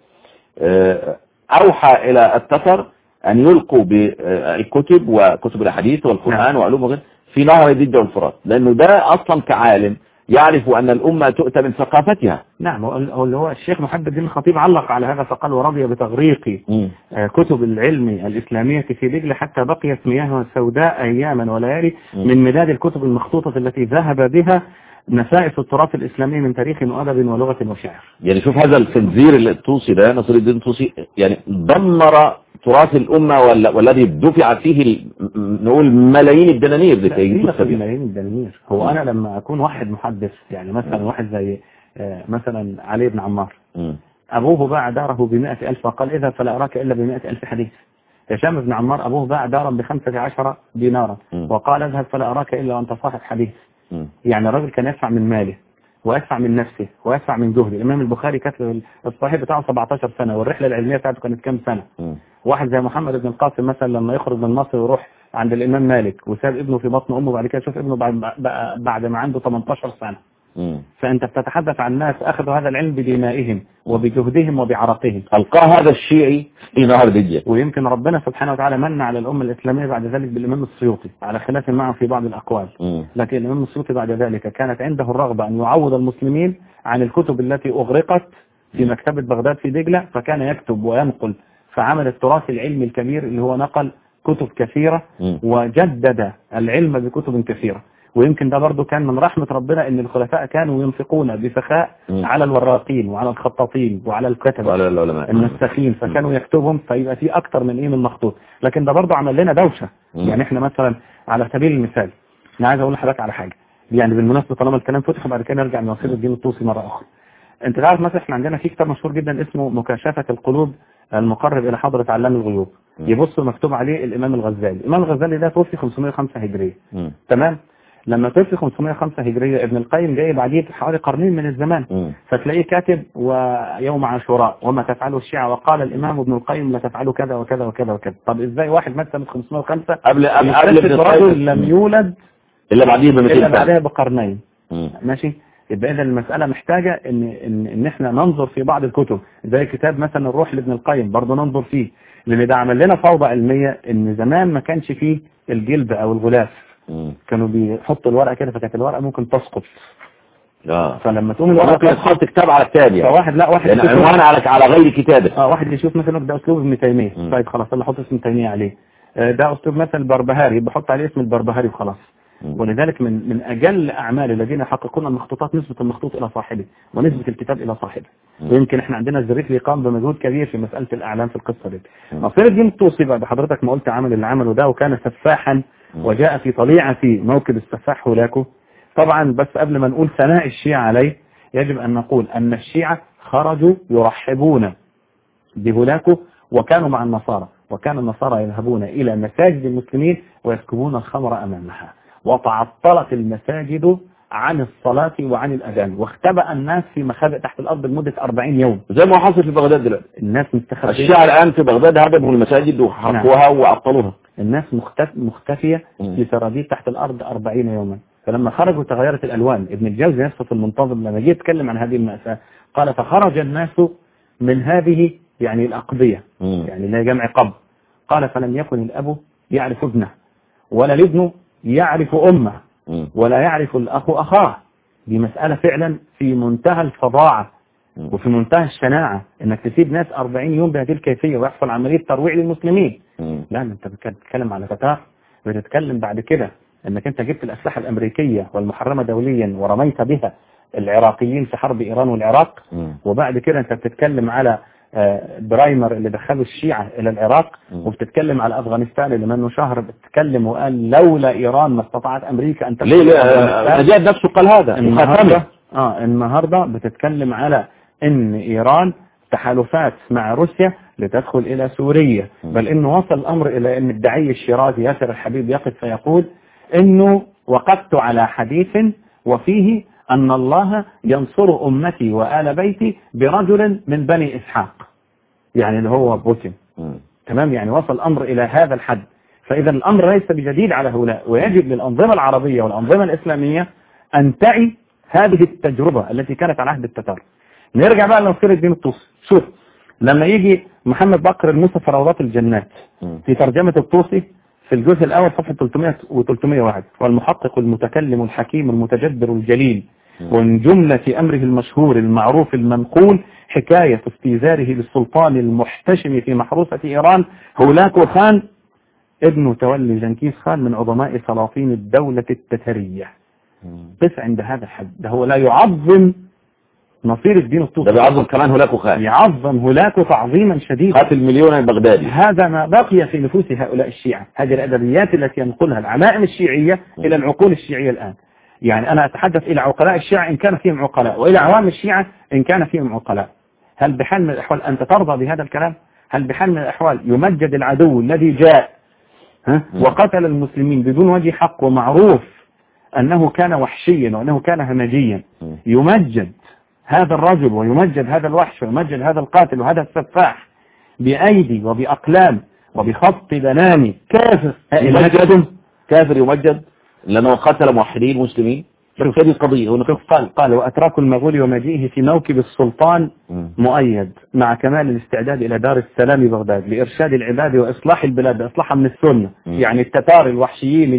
أوحى إلى التتر أن يلقوا بالكتب وكتب الحديث والقرآن وعلوم وغيره في نهر الدجلة والفرات، لأنه ده أصلا كعالم يعرف أن الأمة تؤتى من ثقافتها. نعم، اللي هو الشيخ محمد الدين الخطيب علق على هذا فقال: ورضي بتغريق كتب العلم الإسلامية في دجلة حتى بقيت مياهها سوداء أياما وليالي من مداد الكتب المخطوطة التي ذهب بها نفائس التراث الإسلامي من تاريخ وأدب ولغة وشعر. يعني شوف هذا الخنزير الطوسي ده، نصير الدين الطوسي، يعني دمر تراث الأمة والذي دفع فيه نقول ملايين الدنانير ملايين الدنانير. هو أنا لما أكون واحد محدث، يعني مثلا واحد زي مثلا علي بن عمار، أبوه باع داره ب100,000 وقال: إذا فلا أراك إلا ب100,000 حديث. هشام بن عمار أبوه باع دارا ب15 دينارا وقال: اذهب فلا أراك إلا وأنت صاحب حديث. يعني الرجل كان يدفع من ماله ويدفع من نفسه ويدفع من جهده. الإمام البخاري كتب الصحيح بتاعه 17 سنة والرحلة العلمية بتاعته كانت كام سنة. واحد زي محمد بن القاسم مثلا لما يخرج من مصر ويروح عند الإمام مالك وساب ابنه في بطن أمه، بعد كده شوف ابنه بعد ما عنده 18 سنة. فأنت بتتحدث عن ناس أخذوا هذا العلم بدمائهم وبجهدهم وبعرقهم. ألقاه هذا الشيعي في نهر دجلة. ويمكن ربنا سبحانه وتعالى من على الأمة الإسلامية بعد ذلك بالإمام السيوطي على خلاف معه في بعض الأقوال. لكن الإمام السيوطي بعد ذلك كانت عنده الرغبة أن يعوض المسلمين عن الكتب التي أغرقت في مكتبة بغداد في دجلة، فكان يكتب وينقل، فعمل التراث العلمي الكبير اللي هو نقل كتب كثيرة وجدد العلم بكتب كثيرة. ويمكن ده برضو كان من رحمة ربنا ان الخلفاء كانوا ينفقون بسخاء على الوراقين وعلى الخطاطين وعلى الكتب وعلى العلماء النسخين، فكانوا يكتبهم فيبقى في اكتر من من مخطوط. لكن ده برضو عمل لنا دوشة. يعني احنا مثلا على سبيل المثال انا عايز اقول لحضرتك على حاجة، يعني بالمناسبة طالما الكلام فتح بعد كده نرجع لنصير الدين الطوسي مرة اخرى. انت تعرف مثلا احنا عندنا في كتاب مشهور جدا اسمه مكاشفة القلوب المقرب الى حضرة علام الغيوب. يبص مكتوب عليه الامام الغزالي. الامام الغزالي ده توفي 505 هجرية. تمام. لما توفي 505 هجرية ابن القيم جاي بعديه حوالي قرنين من الزمان، فتلاقيه كاتب ويوم عاشوراء وما تفعله الشيعة وقال الإمام ابن القيم لا تفعله كذا وكذا وكذا وكذا. طب ازاي واحد مات سنة 505 قبل ابن الرجل لم يولد إلا بعدها بقرنين؟ ماشي. يبقى إذا المسألة محتاجة إن إحنا ننظر في بعض الكتب زي كتاب مثلا الروح لابن القيم برضه ننظر فيه، لأن ده عمل لنا فوضى علمية. إن زمان ما كانش فيه الجلد أو الغلاف، كانوا بيحطوا الورقة كده فكانت الورقة ممكن تسقط. فلما تقوم الورقة ممكن تحط كتاب على كتاب يعني. فواحد لا واحد عنوان على غير كتابه. واحد يشوف مثلا ده أسلوب ابن تيمية، طيب خلاص اللي حط اسم تيمية عليه. ده أسلوب مثلا البربهاري بحط عليه اسم البربهاري وخلاص. ولذلك من أجل أعمال الذين يحققون المخطوطات نسبة المخطوط إلى صاحبه ونسبة الكتاب إلى صاحبه. ويمكن احنا عندنا الزريفلي قام بمجهود كبير في مسألة الأعلام في القصة دي. نصير الدين الطوسي بقى بحضرتك ما قلت عمل اللي عمله ده، وكان سفاحا وجاء في طليعة موكب السفاح هولاكو. طبعا بس قبل ما نقول ثناء الشيعة عليه يجب أن نقول أن الشيعة خرجوا يرحبون بهولاكو وكانوا مع النصارى، وكان النصارى يذهبون إلى مساجد المسلمين ويسكبون الخمر أمامها، وتعطلت المساجد عن الصلاة وعن الأذان، واختبأ الناس في مخابئ تحت الأرض لمدة 40 يوم زي ما حصل في بغداد دلوقتي. الناس مستخبية. الشيعة الآن في بغداد هدموا المساجد وحرقوها وعطلوها. الناس مختفية في سراديب تحت الأرض 40 يوما. فلما خرجوا تغيرت الألوان. ابن الجوزي نفسه في المنتظم لما جه يتكلم عن هذه المأساة قال فخرج الناس من هذه يعني الأقضية يعني لا جمع قبض. قال فلم يكن الأب يعرف ابنه ولا الابن يعرف أمه ولا يعرف الأخ أخاه. دي مسألة فعلا في منتهى الفظاعة وفي منتهى الشناعة انك تسيب ناس 40 يوم بهذه الكيفية ويحصل عملية ترويع للمسلمين. لا انت بتتكلم على تتار، بتتكلم بعد كده انك انت جبت الأسلحة الأمريكية والمحرمة دوليا ورميت بها العراقيين في حرب إيران والعراق. وبعد كده انت بتتكلم على برايمر اللي دخلوا الشيعة إلى العراق، وبتتكلم على أفغانستان اللي منه شهر بتتكلم وقال لولا إيران ما استطاعت أمريكا أن تدخل. ليه نجاد نفسه قال هذا النهاردة بتتكلم على إن إيران تحالفات مع روسيا لتدخل إلى سوريا. بل إنه وصل الأمر إلى إن الداعية الشيرازي ياسر الحبيب يقف فيقول إنه وقفت على حديث وفيه أن الله ينصر أمتي وآل بيتي برجل من بني إسحاق، يعني اللي هو بوتين. تمام، يعني وصل الأمر إلى هذا الحد. فإذا الأمر ليس بجديد على هؤلاء، ويجب للأنظمة العربية والأنظمة الإسلامية أن تعي هذه التجربة التي كانت على عهد التتار. نرجع بقى لنصير الدين الطوسي. شوف لما يجي محمد بكر الموسى في روضات الجنات في ترجمة الطوسي في الجزء الأول صفحة 300 و301 والمحقق المتكلم الحكيم المتجبر الجليل ومن جملة أمره المشهور المعروف المنقول حكاية استيزاره للسلطان المحتشم في محروسة إيران هولاكو خان ابن تولي جنكيز خان من عظماء سلاطين الدولة التترية. بس عند هذا الحد ده هو لا يعظم نصير الدين الطوسي، ده بيعظم كمان هولاكو خان، يعظم هولاكو تعظيما شديدا. قاتل مليون البغدادي. هذا ما بقي في نفوس هؤلاء الشيعة، هذه الأدبيات التي ينقلها العمائم الشيعية إلى العقول الشيعية الآن. يعني أنا أتحدث إلى عقلاء الشيعة إن كان فيهم عقلاء، وإلى عوام الشيعة إن كان فيهم عقلاء. هل بحال من الأحوال أنت ترضى بهذا الكلام؟ هل بحال من الأحوال يمجد العدو الذي جاء وقتل المسلمين بدون وجه حق ومعروف أنه كان وحشيا وأنه كان همجيا، يمجد هذا الرجل ويمجد هذا الوحش ويمجد هذا القاتل وهذا السفاح بأيدي وبأقلام وبخط بناني كافر كافر يمجد لأنه قتل موحدين مسلمين. هذه القضية. قال وأتراك المغول ومجيئه في موكب السلطان مؤيد مع كمال الاستعداد إلى دار السلام بغداد لإرشاد العباد وإصلاح البلاد، إصلاحها من السنة. يعني التتار الوحشيين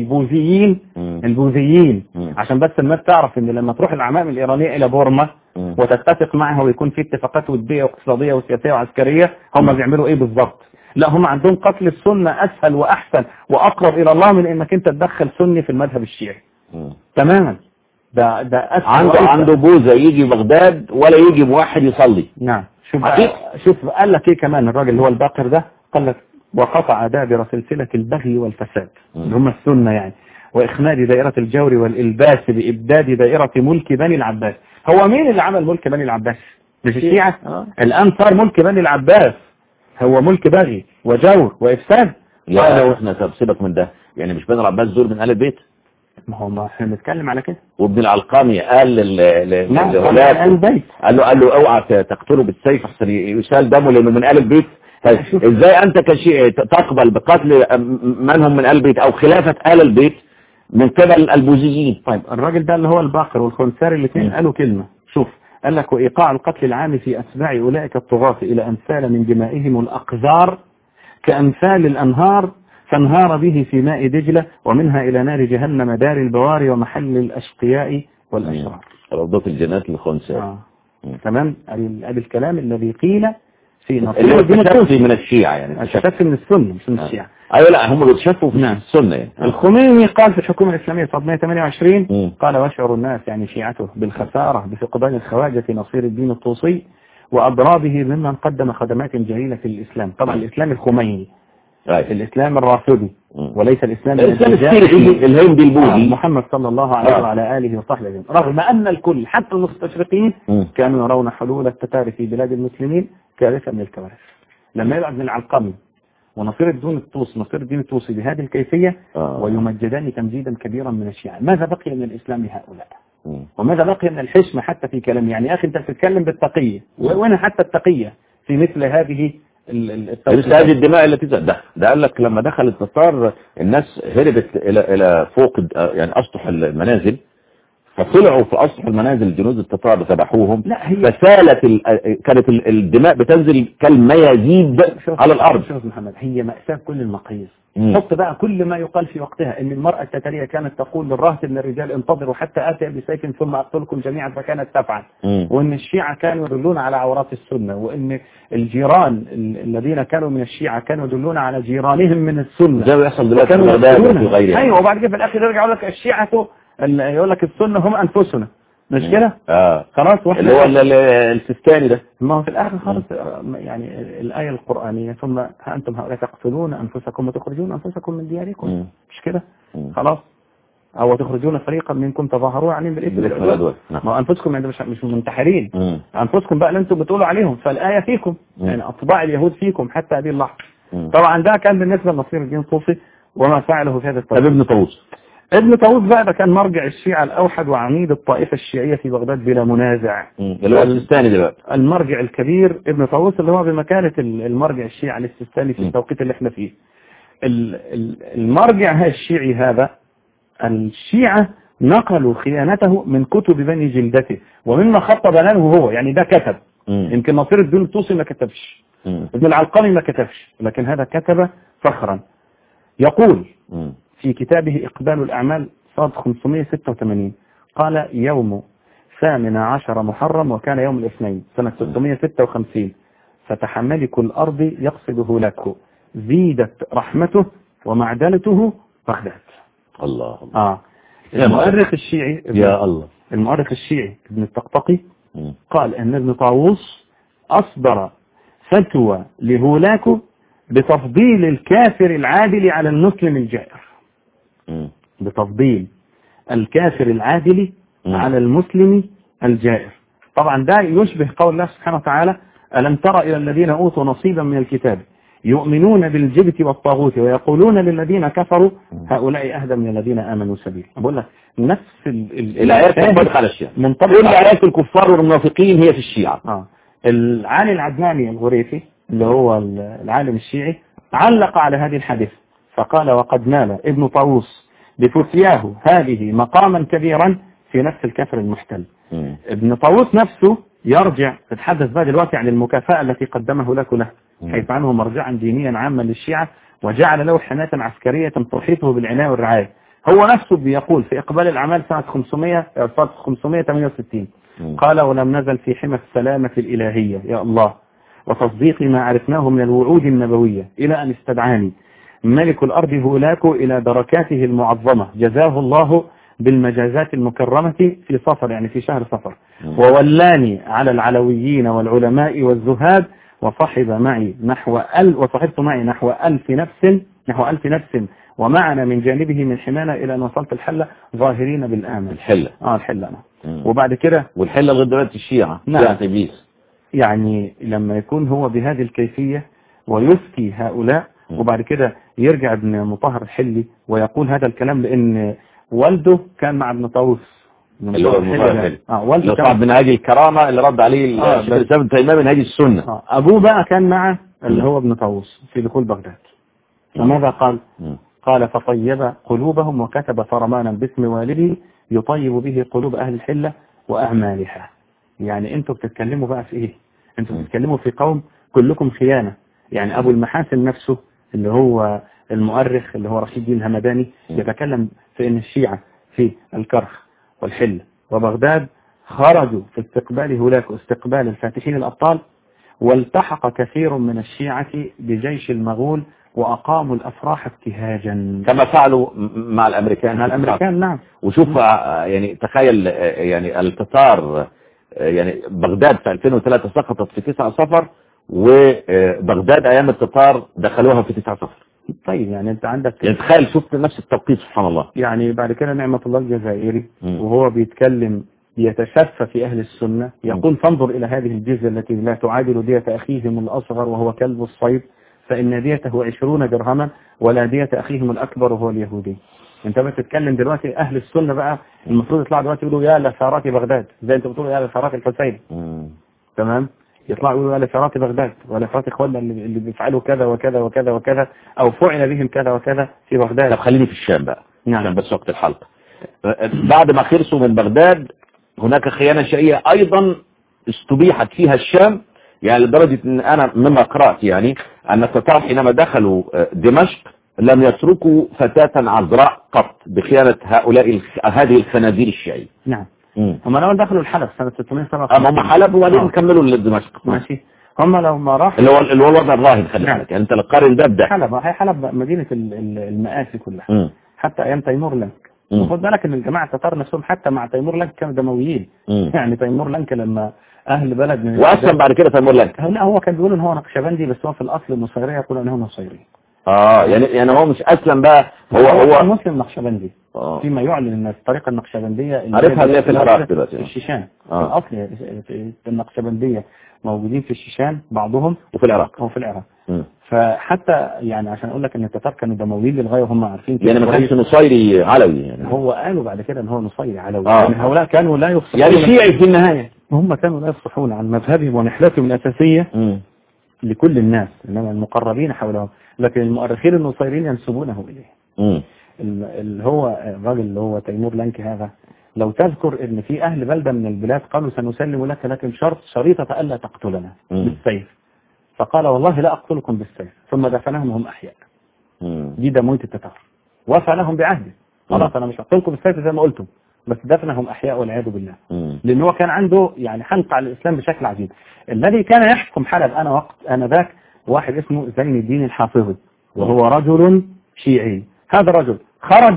البوذيين عشان بس الناس تعرف إن لما تروح العمائم الإيرانية إلى بورما وتتفق معها ويكون في اتفاقات ودية واقتصادية وسياسية وعسكرية، هم بيعملوا إيه بالضبط؟ لا هم عندهم قتل السنة أسهل وأحسن وأقرب إلى الله من إنك أنت تدخل سني في المذهب الشيعي. تماما. ده عنده بوذا يجي بغداد ولا يجي موحد يصلي. نعم. شوف قال لك ايه كمان الراجل اللي هو الباقر ده، قال لك وقطع دابر سلسلة البغي والفساد اللي هم السنة يعني، وإخماد دائرة الجور والإلباس بإبداد دائرة ملك بني العباس. هو مين اللي عمل ملك بني العباس؟ مش الشيعة؟ الآن صار ملك بني العباس هو ملك بغي وجور وإفساد. لو احنا سيبك من ده، يعني مش بني العباس دول من آل البيت؟ ما هو احنا بنتكلم على كده. وابن العلقامي قال لهولاك قال له اوعى تقتله بالسيف احسن يسال دمه لانه من آل البيت. ازاي انت كشيء تقبل بقتل من هم من آل البيت او خلافة آل البيت من قبل البوذيين. طيب الراجل ده اللي هو الباقر والخنساري الاثنين قالوا كلمة، شوف قال لك: وإيقاع القتل العام في أتباع أولئك الطغاة إلى أمثال من دمائهم الأقذار كأمثال الأنهار، فانهار به في ماء دجلة ومنها إلى نار جهنم دار البواري ومحل الأشقياء والأشرار. روضة الجنات الخنساري. تمام. ادي الكلام الذي قيل في نصير التشفي من الشيعة، يعني التشفي من السنة مش من الشيعة. ايوه لا هم بيتشفوا في السنة يعني. الخميني قال في الحكومة الإسلامية صفحة 128 قال: واشعر الناس يعني شيعته بالخسارة بفقدان الخواجة نصير الدين الطوسي وأضرابه ممن قدم خدمات جليلة في الإسلام. طبعا الإسلام الخميني، الإسلام الرافضي، وليس الإسلام السيري الهندي البوذي محمد صلى الله عليه وعلى آله وصحبه، رغم أن الكل حتى المستشرقين كانوا يرون حلول التتار في بلاد المسلمين كارثة من الكوارث. لما يبعد من العلقمي ونصير الدين الطوسي بهذه الكيفية ويمجدان تمجيدا كبيرا من الشيعة، ماذا بقي من الإسلام لهؤلاء؟ وماذا بقي من الحشمة حتى في كلام؟ يعني أخي أنت بتتكلم بالتقية، وين حتى التقية في مثل هذه هذه الدماء التي ده قال لك لما دخل التتار الناس هربت إلى فوق يعني أسطح المنازل، فطلعوا في أسطح المنازل جنود التتار ذبحوهم، فسالت كانت الدماء بتنزل كالميازيد على الأرض. شوف محمد، هي مأساة كل المقاييس. حط بقى كل ما يقال في وقتها ان المرأة التتارية كانت تقول للراهط من الرجال: انتظروا حتى آتي بسيف ثم أقتلكم جميعا، فكانت تفعل. وان الشيعة كانوا يدلون على عورات السنة، وان الجيران الذين كانوا من الشيعة كانوا يدلون على جيرانهم من السنة، زي ما يحصل دلوقتي في بغداد وفي غيرها. ايوه. وبعد كده في الاخر يرجع يقول لك الشيعة يقول لك السنة هم أنفسنا، مش كده؟ خلاص. اللي هو السيستاني ده. ما هو في الآخر خالص يعني الآية القرآنية: ثم أنتم هؤلاء تقتلون أنفسكم وتخرجون أنفسكم من دياركم، مش كده؟ خلاص. أو تخرجون فريقا منكم تظاهرون عليهم بالإثم والعدوان. ما أنفسكم يعني مش منتحرين، أنفسكم بقى اللي أنتم بتقولوا عليهم، فالآية فيكم، يعني أطباع اليهود فيكم حتى هذه اللحظة. طبعا ده كان بالنسبة لنصير الدين الطوسي وما فعله في هذا الطريق. ابن طاووس بقى ده كان مرجع الشيعة الأوحد وعميد الطائفة الشيعية في بغداد بلا منازع. اللي هو السيستاني دلوقتي المرجع الكبير ابن طاووس اللي هو بمكانة المرجع الشيعي السيستاني في التوقيت اللي احنا فيه. المرجع الشيعي هذا، الشيعة نقلوا خيانته من كتب بني جلدته ومما خطب له هو، يعني ده كتب. يمكن نصير الدين الطوسي ما كتبش، ابن العلقمي ما كتبش، لكن هذا كتب فخرا. يقول في كتابه إقبال الأعمال صاد 586 قال: يوم 18 محرم وكان يوم الاثنين سنة 656 فتح ملك الأرض يقصده لك، زيدت رحمته ومعدلته بغداد. الله. المؤرخ الشيعي يا الله المؤرخ الشيعي ابن الطقطقي قال أن ابن طاووس أصدر فتوى لهولاكو بتفضيل الكافر العادل على المسلم الجائر. بتفضيل الكافر العادل على المسلم الجائر. طبعا ده يشبه قول الله سبحانه وتعالى: ألم تر إلى الذين أوتوا نصيبا من الكتاب يؤمنون بالجبت والطاغوت ويقولون للذين كفروا هؤلاء أهدى من الذين آمنوا سبيل. بقول لك نفس الآيات منطبقة على الشيعة، كل آيات الكفار والمنافقين هي في الشيعة. العالي العدناني الغريفي اللي هو العالم الشيعي علق على هذه الحديث فقال: وقد نال ابن طاووس بفتياه هذه مقاما كبيرا في نفس الكفر المحتل. ابن طاووس نفسه يرجع تتحدث بقى دلوقتي عن المكافأة التي قدمه له حيث عنه مرجعا دينيا عاما للشيعة وجعل له حماية عسكرية تحيطه بالعناية والرعاية. هو نفسه بيقول في إقبال الأعمال سنة 568 قال: ولم نزل في حمى السلامة الإلهية يا الله وتصديق ما عرفناه من الوعود النبوية إلى أن استدعاني ملك الأرض هولاكو إلى دركاته المعظمة جزاه الله بالمجازات المكرمة في صفر، يعني في شهر صفر، وولاني على العلويين والعلماء والزهاد وصحبت معي نحو ألف نفس ومعنا من جانبه من حمانا إلى أن وصلت الحلة ظاهرين بالآمن. الحلة الحلة وبعد كده والحلة لغاية دلوقتي الشيعة. نعم. يعني لما يكون هو بهذه الكيفية ويفتي هؤلاء وبعد كده يرجع ابن مطهر الحلي ويقول هذا الكلام لأن والده كان مع ابن طاووس اللي هو المطهر والده كان من هذه الكرامة اللي رد عليه الشيخ الإسلام ابن تيمية من هذه السنة. أبوه بقى كان مع اللي هو ابن طاووس في دخول بغداد. فماذا قال؟ قال فطيب قلوبهم وكتب فرمانا باسم والده يطيب به قلوب أهل الحلة وأعمالها. يعني انتوا بتتكلموا بقى في ايه؟ انتوا بتتكلموا في قوم كلكم خيانة. يعني أبو المحاسن نفسه اللي هو المؤرخ اللي هو رشيد الدين الهمداني يتكلم في ان الشيعة في الكرخ والحلة وبغداد خرجوا في استقبال هولاكو استقبال الفاتحين الأبطال، والتحق كثير من الشيعة بجيش المغول وأقاموا الأفراح ابتهاجا كما فعلوا مع الأمريكان. مع الأمريكان نعم. وشوف يعني تخيل يعني التتار يعني بغداد في 2003 سقطت في 9 صفر، وبغداد أيام التتار دخلوها في 9 صفر. طيب يعني انت عندك يعني تخيل شفت نفس التوقيت سبحان الله. يعني بعد كده نعمة الله الجزائري وهو بيتكلم يتشفى في أهل السنة يقول فانظر إلى هذه الجزية التي لا تعادل دية أخيهم الأصغر وهو كلب الصيد، فإن ديته 20 درهما ولا دية أخيهم الأكبر وهو اليهودي. انت بتتكلم دلوقتي أهل السنة بقى المفروض يطلعوا دلوقتي يقولوا يا لثارات بغداد زي انت بتقولوا يا لثارات الحسين. تمام، يطلعوا يقولوا يا لثارات بغداد ولا لثارات اخواننا اللي بيفعلوا كذا وكذا وكذا وكذا او فعل بهم كذا وكذا في بغداد. طب خليني في الشام بقى نعم. عشان بس وقت الحلقة. بعد ما خلصوا من بغداد هناك خيانة شيعية أيضا استبيحت فيها الشام، يعني لدرجة أن أنا مما قرأت يعني أن التتار حينما دخلوا دمشق لم يتركوا فتاة عذراء قط بخيانة هذه الخنازير الشيعية. نعم. هم لو دخلوا الحلب سنة 657 هم حلب وبعدين كملوا لدمشق. ماشي. هم لو ما راحوا اللي هو الوضع الراهن خلي بالك يعني انت القارن ده حلب هي حلب مدينة المآسي كلها حتى ايام تيمور لنك. خد بالك ان الجماعة التتار نفسهم حتى مع تيمور لنك كانوا دمويين. يعني تيمور لنك لما اهل بلد من واصلا بعد كده تيمور لنك لا هو كان بيقول ان هو نقشبندي بس هو في الاصل النصيرية يقول انه نصيري. يعني هو مش اسلم بقى هو مسلم نقشبندي فيما يعلن ان الطريقة النقشبندية عارفها اللي في العراق دلوقتي في الشيشان. الاصل في النقشبندية موجودين في الشيشان بعضهم وفي العراق فحتى يعني عشان اقول لك ان التتار كانوا دمويين للغايه وهم عارفين يعني ما كانش نصيري علوي يعني. هو قالوا بعد كده ان هو نصيري علوي يعني هؤلاء كانوا لا يفصحون يعني شيعي في النهايه هم كانوا لا يفصحون عن مذهبهم ونحلتهم الاساسيه لكل الناس انما المقربين حولهم، لكن المؤرخين النصيريين ينسبونه اليه. اللي هو الراجل اللي هو تيمور لنك هذا لو تذكر ان في اهل بلده من البلاد قالوا سنسلم لك لكن شريطه الا تقتلنا بالسيف، فقال والله لا أقتلكم بالسيف، ثم دفنهم هم أحياء. دي دموية التتار وفى لهم بعهده خلاص أنا مش هقتلكم بالسيف زي ما قلتم بس دفنهم أحياء والعياذ بالله. لأن هو كان عنده يعني حنق على الإسلام بشكل عجيب. الذي كان يحكم حلب أنا ذاك واحد اسمه زين الدين الحافظي وهو رجل شيعي. هذا الرجل خرج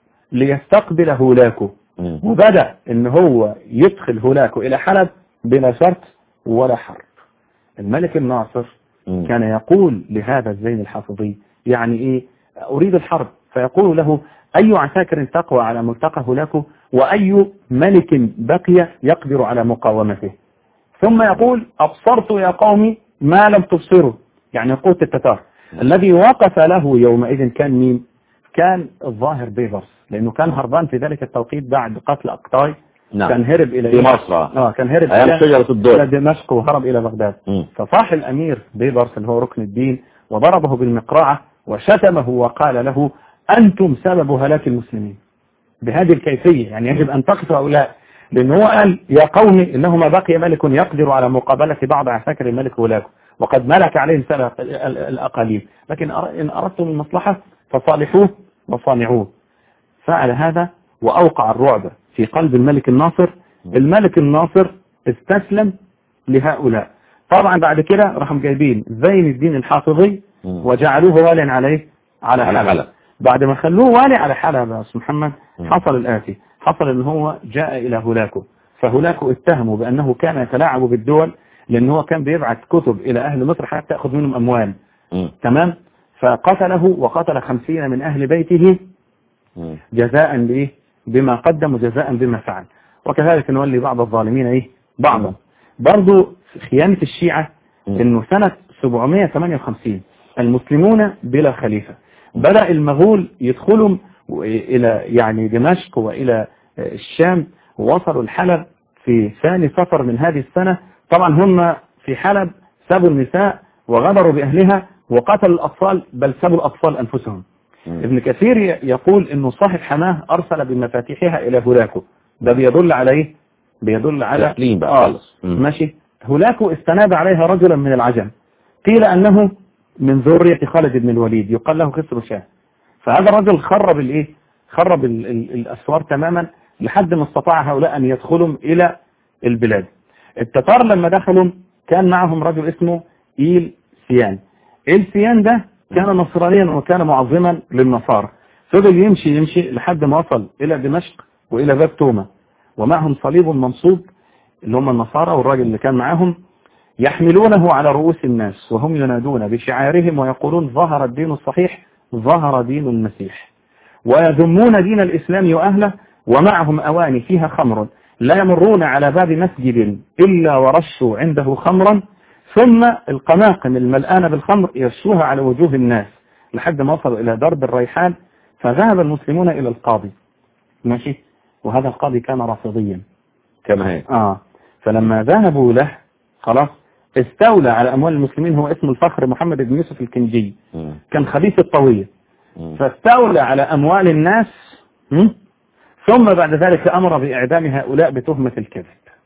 ليستقبل هولاكو وبدأ إن هو يدخل هولاكو إلى حلب بلا شرط ولا حرب. الملك الناصر كان يقول لهذا الزين الحافظي يعني ايه اريد الحرب، فيقول له اي عساكر تقوى على ملتقى هولاكو واي ملك بقي يقدر على مقاومته، ثم يقول ابصرت يا قومي ما لم تبصروا، يعني قوة التتار. الذي وقف له يومئذ كان مين؟ كان الظاهر بيبرس لانه كان هربان في ذلك التوقيت بعد قتل اقطاي. كان هرب الى في مصر كان هرب الى دمشق وهرب الى بغداد. فصاح الامير بيبرس اللي هو ركن الدين وضربه بالمقراعة وشتمه وقال له انتم سبب هلاك المسلمين بهذه الكيفية، يعني يجب ان تقتلوا هؤلاء، لان هو قال يا قومي انه ما بقي ملك يقدر على مقابلة بعض عساكر الملك هولاكو وقد ملك عليهم سنة الاقاليم، لكن ان اردتم المصلحة فصالحوه وصانعوه. فعل هذا واوقع الرعب في قلب الملك الناصر. الملك الناصر استسلم لهؤلاء. طبعا بعد كده راحوا جايبين زين الدين الحافظي وجعلوه والي عليه على حلب. بعد ما خلوه والي على حلب يا أستاذ محمد حصل الآتي، حصل ان هو جاء الى هولاكو، فهولاكو اتهموا بانه كان يتلاعب بالدول لان هو كان بيبعث كتب الى اهل مصر حتى ياخذ منهم اموال. تمام. فقتله وقتل 50 من اهل بيته جزاء بايه؟ بما قدم وجزاء بما فعل. وكذلك نولي بعض الظالمين بعضا. برضو خيانة الشيعة انه سنة 758 المسلمون بلا خليفة بدأ المغول يدخلوا الى يعني دمشق والى الشام، ووصلوا الحلب في ثاني صفر من هذه السنة. طبعا هم في حلب سابوا النساء وغدروا بأهلها وقتلوا الأطفال، بل سابوا الأطفال أنفسهم. ابن كثير يقول انه صاحب حماه ارسل بمفاتيحها الى هولاكو. ده بيدل على ايه؟ بيدل على تسليم بقى خالص. ماشي. هولاكو استناد عليها رجلا من العجم، قيل انه من ذرية خالد بن الوليد، يقال له خسر شاه. فهذا الرجل خرب الايه؟ خرب الاسوار تماما لحد ما استطاع هؤلاء ان يدخلوا الى البلاد. التتار لما دخلوا كان معهم رجل اسمه إيل سيان. إيل سيان ده كان نصرانيا وكان معظما للنصارى. فضل يمشي لحد ما وصل إلى دمشق وإلى باب توما، ومعهم صليب منصوب اللي هم النصارى، والراجل اللي كان معهم يحملونه على رؤوس الناس وهم ينادون بشعارهم ويقولون ظهر الدين الصحيح، ظهر دين المسيح، ويذمون دين الإسلام وأهله، ومعهم أواني فيها خمر لا يمرون على باب مسجد إلا ورشوا عنده خمرا، ثم القماقم الملآنة بالخمر يرشوها على وجوه الناس لحد ما وصلوا إلى درب الريحان. فذهب المسلمون إلى القاضي، ماشي، وهذا القاضي كان رافضيا كما هي. فلما ذهبوا له خلاص استولى على أموال المسلمين. هو اسمه الفخر محمد بن يوسف الكنجي، كان خبيث الطوية، فاستولى على أموال الناس، ثم بعد ذلك أمر بإعدام هؤلاء بتهمة الكذب،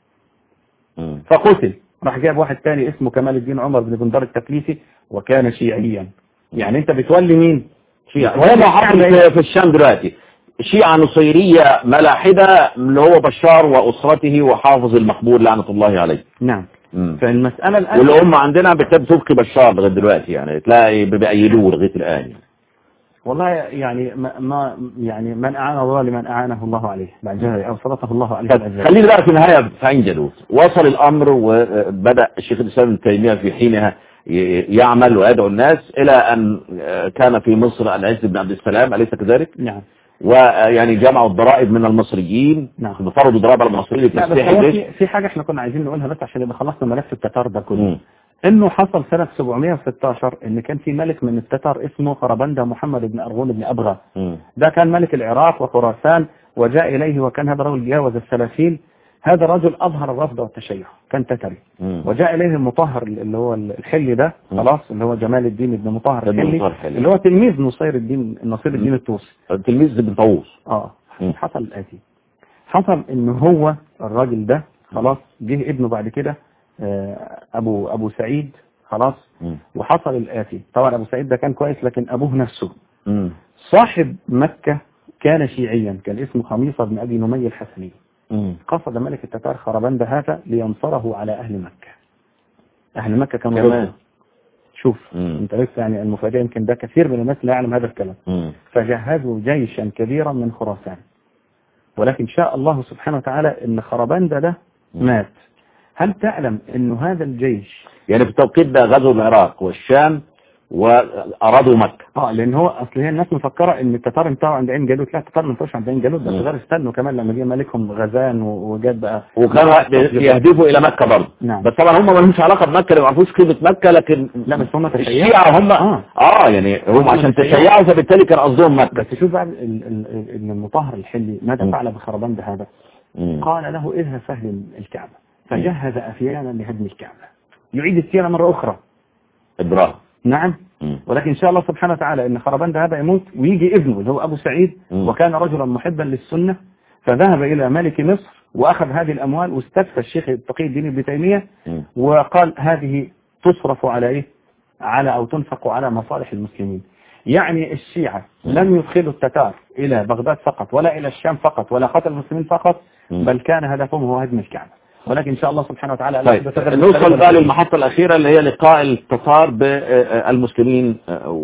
فقتل. راح جاب واحد تاني اسمه كمال الدين عمر بن بندر التفليسي، وكان شيعيا. يعني انت بتولي مين؟ شيعة. وهذا حصل في الشام دلوقتي، شيعة نصيرية ملاحدة اللي هو بشار وأسرته وحافظ المقبول لعنة الله عليه. نعم. فالمسألة الآن والأمة عندنا بتبقي بشار لغاية دلوقتي، يعني تلاقي بيأيدوه لغاية الآن. والله يعني ما يعني من أعان الله لمن أعانه الله عليه أو صلته الله عليه. خلينا بقى في النهاية في عين جالوت. وصل الأمر وبدأ الشيخ الإسلام ابن تيمية في حينها يعمل ويدعو الناس إلى أن كان في مصر العز بن عبد السلام، أليس كذلك؟ نعم. ويعني جمعوا الضرائب من المصريين، نعم، فرضوا ضرائب على المصريين لتسليح الجيش. في حاجة احنا كنا عايزين نقولها بس عشان يبقى خلصنا ملف التتار ده كله. انه حصل سنة 716 ان كان في ملك من التتار اسمه خربندة محمد بن أرغون بن أبغى. ده كان ملك العراق وخراسان، وجاء إليه وكان هذا الرجل جاوز ال30. هذا الرجل أظهر الرفض والتشيع، كان تتري. وجاء إليه المطهر اللي هو الحلي ده، خلاص، اللي هو جمال الدين ابن مطهر الحلي، اللي هو تلميذ نصير الدين الطوسي، تلميذ ابن طاووس. حصل الآتي، حصل ان هو الراجل ده خلاص جه ابنه بعد كده ابو سعيد، خلاص. وحصل الآتي، طبعا ابو سعيد ده كان كويس، لكن ابوه نفسه صاحب مكة كان شيعيا، كان اسمه خميصة بن ابي نمي الحسني. قصد ملك التتار خربند هذا لينصره على اهل مكة. اهل مكة كانوا ضده. شوف انت لسه يعني المفاجأة، يمكن ده كثير من الناس لا يعلم هذا الكلام. فجهزوا جيشا كبيرا من خراسان، ولكن شاء الله سبحانه وتعالى ان خربند ده مات. هل تعلم انه هذا الجيش يعني في التوقيت ده غزوا العراق والشام وارادوا مكة؟ لان هو اصل هي الناس مفكره ان التتار انتهوا عند عين جالوت. لا، التتار ما انتهوش عند عين جالوت، بس غير استنوا كمان لما جه ملكهم غزان وجاد بقى، وكانوا يهدفوا الى مكة برضه. نعم. بس طبعا هم ما لهمش علاقه بمكة، ما يعرفوش قيمه مكة، لكن لا بس هم الشيعة هم يعني هم عشان تشيعوا، فبالتالي كان قصدهم مكة. بس شوف بقى المطهر الحلي ماذا فعل بخربند هذا؟ قال له اذهب فهد الكعبة، فجهز افيانا لهدم الكعبة، يعيد السيرة مرة اخرى. إبراهيم. نعم. ولكن إن شاء الله سبحانه وتعالى إن خربند هذا يموت ويجي ابنه اللي هو أبو سعيد، وكان رجلا محبا للسنة، فذهب إلى ملك مصر وأخذ هذه الأموال واستفتى الشيخ تقي الدين ابن تيمية، وقال هذه تصرف على إيه؟ على أو تنفق على مصالح المسلمين. يعني الشيعة لم يدخلوا التتار إلى بغداد فقط، ولا إلى الشام فقط، ولا قتل المسلمين فقط، بل كان هدفهم هو هدم الكعبة. ولكن إن شاء الله سبحانه وتعالى نوصل بقى للمحطة الأخيرة اللي هي لقاء التتار بالمسلمين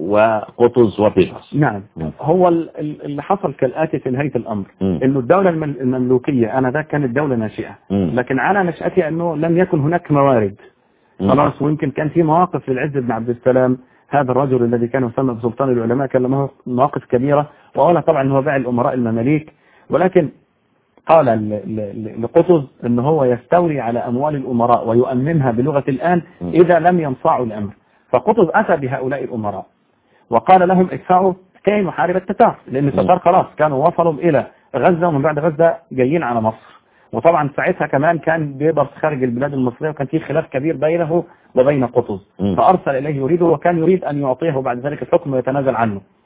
وقطز وبيبرس. نعم. هو اللي حصل كالآتي في نهاية الأمر، إنه الدولة المملوكية أنا كانت دولة ناشئة، لكن على نشأتها إنه لم يكن هناك موارد، خلاص. ويمكن كان في مواقف للعز بن عبد السلام، هذا الرجل الذي كان يسمى بسلطان العلماء، كان له مواقف كبيرة، وأولا طبعا هو باع الأمراء المماليك، ولكن قال لقطز ان هو يستولي على اموال الامراء ويؤمنها بلغة الان اذا لم ينصاعوا الامر. فقطز اتى بهؤلاء الامراء وقال لهم ادفعوا كي نحارب التتار، لان التتار خلاص كانوا وصلوا الى غزة، ومن بعد غزة جايين على مصر. وطبعا ساعتها كمان كان بيبرس خارج البلاد المصرية، وكان في خلاف كبير بينه وبين قطز، فارسل اليه يريده، وكان يريد ان يعطيه بعد ذلك الحكم ويتنازل عنه.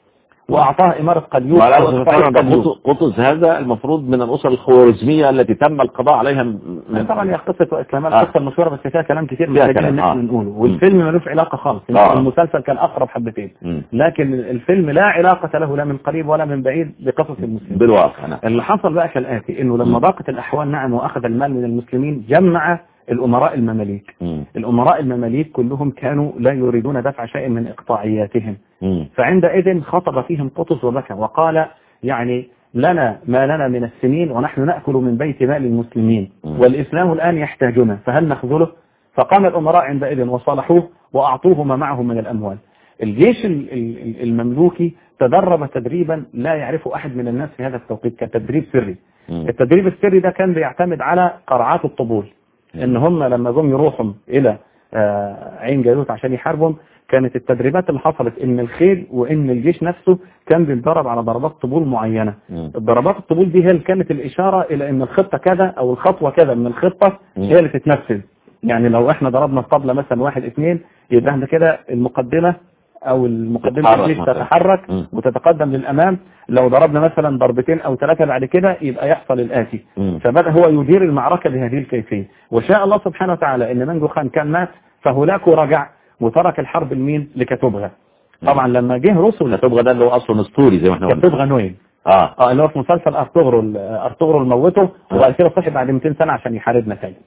واعطاه امارة قليوب. قطز هذا المفروض من الاسر الخوارزمية التي تم القضاء عليها طبعا هي قصة واسلامات قصة مشهورة بس فيها كلام كتير مش لاقيين ان احنا نقوله، والفيلم ملوش علاقة خالص. المسلسل كان اقرب حبتين، لكن الفيلم لا علاقة له لا من قريب ولا من بعيد بقصص المسلمين بالواقع. اللي حصل بقى كالآتي، انه لما ضاقت الاحوال نعم واخذ المال من المسلمين، جمع الامراء المماليك. الامراء المماليك كلهم كانوا لا يريدون دفع شيء من اقطاعياتهم، فعندئذ خطب فيهم قطز وبكى وقال يعني لنا ما لنا من السنين ونحن نأكل من بيت مال المسلمين والإسلام الآن يحتاجنا فهل نخذله؟ فقام الأمراء عندئذ وصالحوه وأعطوه ما معه من الأموال. الجيش المملوكي تدرب تدريبا لا يعرفه أحد من الناس في هذا التوقيت كتدريب سري. التدريب السري ده كان بيعتمد على قرعات الطبول، ان هم لما جم يروحوا الى عين جالوت عشان يحاربهم، كانت التدريبات اللي حصلت ان الخيل وان الجيش نفسه كان بيتدرب على ضربات طبول معينة. الضربات الطبول دي هي اللي كانت الاشارة الى ان الخطة كذا او الخطوة كذا من الخطة هي اللي تتنفذ. يعني لو احنا ضربنا الطبلة مثلا 1 2 يبقى احنا كده المقدمة او المقدمة الجيش تتحرك وتتقدم للامام. لو ضربنا مثلا 2 أو 3 بعد كده يبقى يحصل الآتي. فبدأ هو يدير المعركة بهذه الكيفية، وشاء الله سبحانه وتعالى ان منجو خان كان مات، فهولاكو رجع وترك الحرب لمين؟ لكتوبغا. طبعا لما جه رسل كتوبغا ده اللي هو اصلا اسطوري زي ما احنا قلنا، كتوبغا نوين اللي هو في مسلسل ارطغرل موته وبعد كده صحي بعد 200 سنة عشان يحاربنا تاني.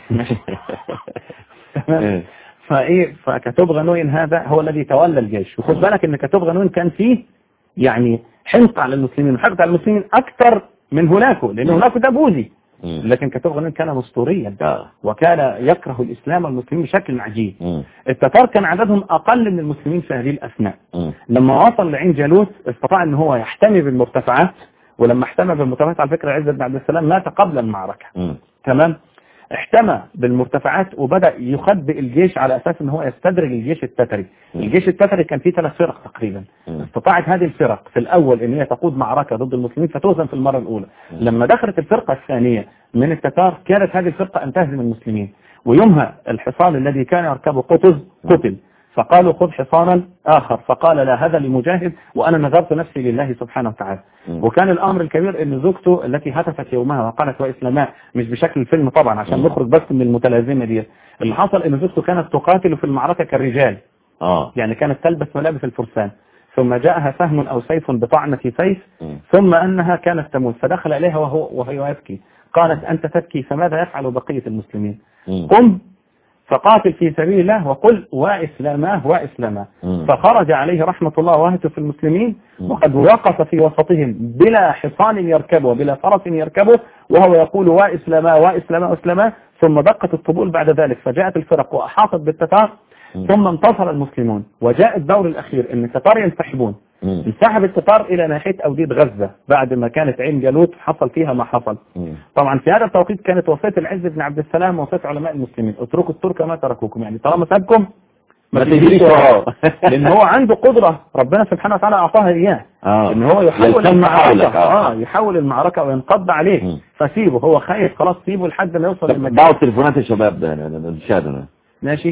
فكتوبغا نوين هذا هو الذي تولى الجيش. وخد بالك ان كتوبغا نوين كان فيه يعني حنط على المسلمين وحقد على المسلمين اكثر من هولاكو، لان هولاكو ده بوذي، لكن كتوبغا نوين كان اسطوريا وكان يكره الاسلام والمسلمين بشكل عجيب. التتار كان عددهم اقل من المسلمين في هذه الاثناء. لما وصل لعين جالوت استطاع ان هو يحتمي بالمرتفعات، ولما احتمى بالمرتفعات على فكرة عزة بن عبد السلام مات قبل المعركة. تمام، احتمى بالمرتفعات وبدأ يخبئ الجيش على أساس ان هو يستدرج الجيش التتري. الجيش التتري كان فيه 3 فرق تقريبا. استطاعت هذه الفرق في الأول ان هي تقود معركة ضد المسلمين فتهزم في المرة الأولى. لما دخلت الفرقة الثانية من التتار كانت هذه الفرقة أن تهزم المسلمين. ويومها الحصان الذي كان يركبه قطز قتل، فقالوا خذ حصانا آخر، فقال لا هذا لمجاهد وأنا نذرت نفسي لله سبحانه وتعالى. وكان الأمر الكبير أن زوجته التي هتفت يومها وقالت وإسلاماء، مش بشكل الفيلم طبعا عشان نخرج بس من المتلازمة دي، اللي حصل أن زوجته كانت تقاتل في المعركة كالرجال، يعني كانت تلبس ملابس الفرسان، ثم جاءها سهم أو سيف بطعنة سيف، ثم أنها كانت تموت، فدخل إليها وهي يبكي، قالت أنت تبكي فماذا يفعل بقية المسلمين؟ قم فقاتل في سبيل الله وقل وإسلاماه وإسلاماه. فخرج عليه رحمة الله وهتف في المسلمين وقد وقف في وسطهم بلا حصان يركبه بلا فرس يركبه وهو يقول وإسلاماه وإسلاماه وإسلاماه. ثم دقت الطبول بعد ذلك فجاءت الفرق وأحاطت بالتتار، ثم انتصر المسلمون وجاء الدور الأخير ان التتار ينسحبون. انسحب التتار الى ناحية اوديد غزة بعد ما كانت عين جالوت حصل فيها ما حصل. طبعا في هذا التوقيت كانت وصية العز بن عبد السلام وصية علماء المسلمين اتركوا الترك ما تركوكم، يعني طالما سابكم ما تجريش وراه، لان هو عنده قدرة ربنا سبحانه وتعالى اعطاها اياه ان هو يحول المعركة يحول المعركة وينقض عليه. فسيبه، هو خايف خلاص سيبه لحد ما يوصل المكان. باعوا تليفونات الشباب ده نشاهدنا ماشي.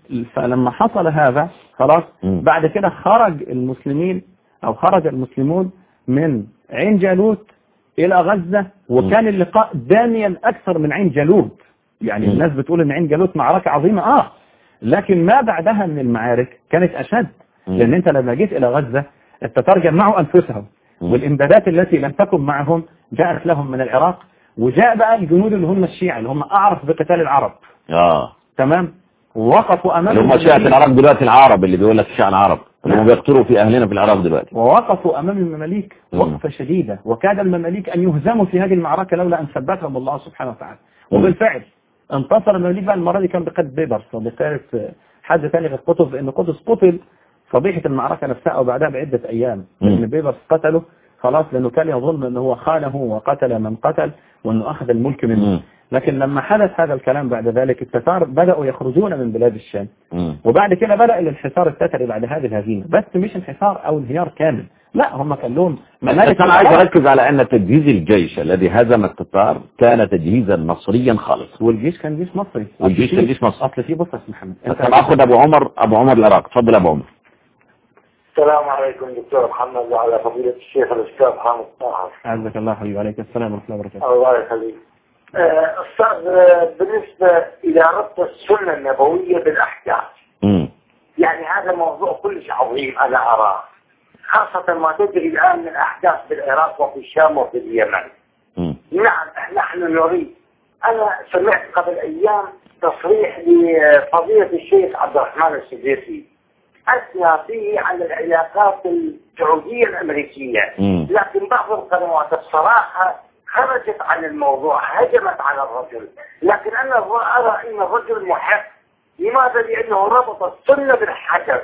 فلما حصل هذا خلاص بعد كده خرج المسلمون من عين جالوت الى غزة، وكان اللقاء داميا اكثر من عين جالوت. يعني الناس بتقول ان عين جالوت معركة عظيمة لكن ما بعدها من المعارك كانت اشد، لان انت لما جيت الى غزة التتار جمعوا انفسهم والامدادات التي لم تكن معهم جاءت لهم من العراق، وجاء بقى الجنود اللي هم الشيعة اللي هم اعرف بقتال العرب. تمام، ووقفوا امام هم شيعة العرب دلوقتي، العرب اللي بيقول لك الشيعة العرب هم بيقتلوا في اهلنا في العراق دلوقتي. ووقفوا امام المماليك وقفة شديدة، وكاد المماليك ان يهزموا في هذه المعركة لولا ان ثبتهم الله سبحانه وتعالى. وبالفعل انتصر المماليك بقى. المرة دي كان بقتل بيبرس وبقتل حد ثاني غير قطز، لان قطز قتل فضيحة المعركة نفسها او بعدها بعدة ايام، لان بيبرس قتله خلاص لانه كان يظن انه هو خانه وقتل من قتل وانه اخذ الملك منه. لكن لما حدث هذا الكلام بعد ذلك التتار بدأوا يخرجون من بلاد الشام، وبعد كده بدأ الانحسار التتري بعد هذه الهزيمة، بس مش انحسار او انهيار كامل، لا هم كان لهم ممالك. انا عايز اركز على ان تجهيز الجيش الذي هزم التتار كان تجهيزا مصريا خالص، والجيش كان جيش مصري. والجيش كان جيش مصري. اصل في بص يا محمد انت باخد ابو عمر العراق. اتفضل ابو عمر. السلام عليكم دكتور محمد وعلى فضيلة الشيخ الأستاذ حامد طاهر. عزك الله حبيبي. عليك السلام ورحمة الله وبركاته. الله يخليك. أستاذ، بالنسبة إلى ربط السنة النبوية بالأحداث، يعني هذا موضوع كلش عظيم أنا أراه، خاصة ما تجري الآن من أحداث بالعراق وفي الشام وفي اليمن. نعم نحن نريد. أنا سمعت قبل أيام تصريح لفضيلة الشيخ عبد الرحمن السديسي أثنى فيه عن العلاقات السعودية الأمريكية، لكن بعض القنوات الصراحة خرجت عن الموضوع، هجمت على الرجل، لكن أنا أرى أن الرجل محق. لماذا؟ لأنه ربط السنة بالحجر.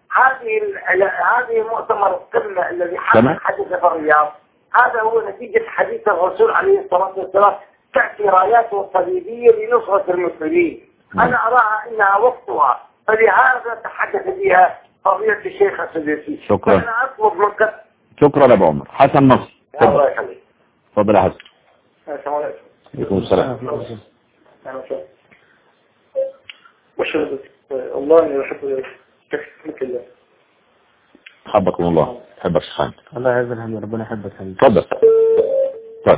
هذه مؤتمر القمة الذي حدث في الرياض، هذا هو نتيجة حديث الرسول عليه الصلاة والسلام: تأتي رايات الصليبية لنصرة المسلمين. أنا أراها أنها وقتها، فلهذا تحدث بها فضيلة الشيخ السديسي. شكرا. أنا أطلب منك. شكرا يا أبو عمر. حسن نصر. الله يخليك. تفضل يا حسن. السلام عليكم. عليكم السلام. الله يحب تحبك الله. حبكم الله. حبك شيخان. الله يعزك حبيبي. ربنا يحبك حبيبي. تفضل. طيب.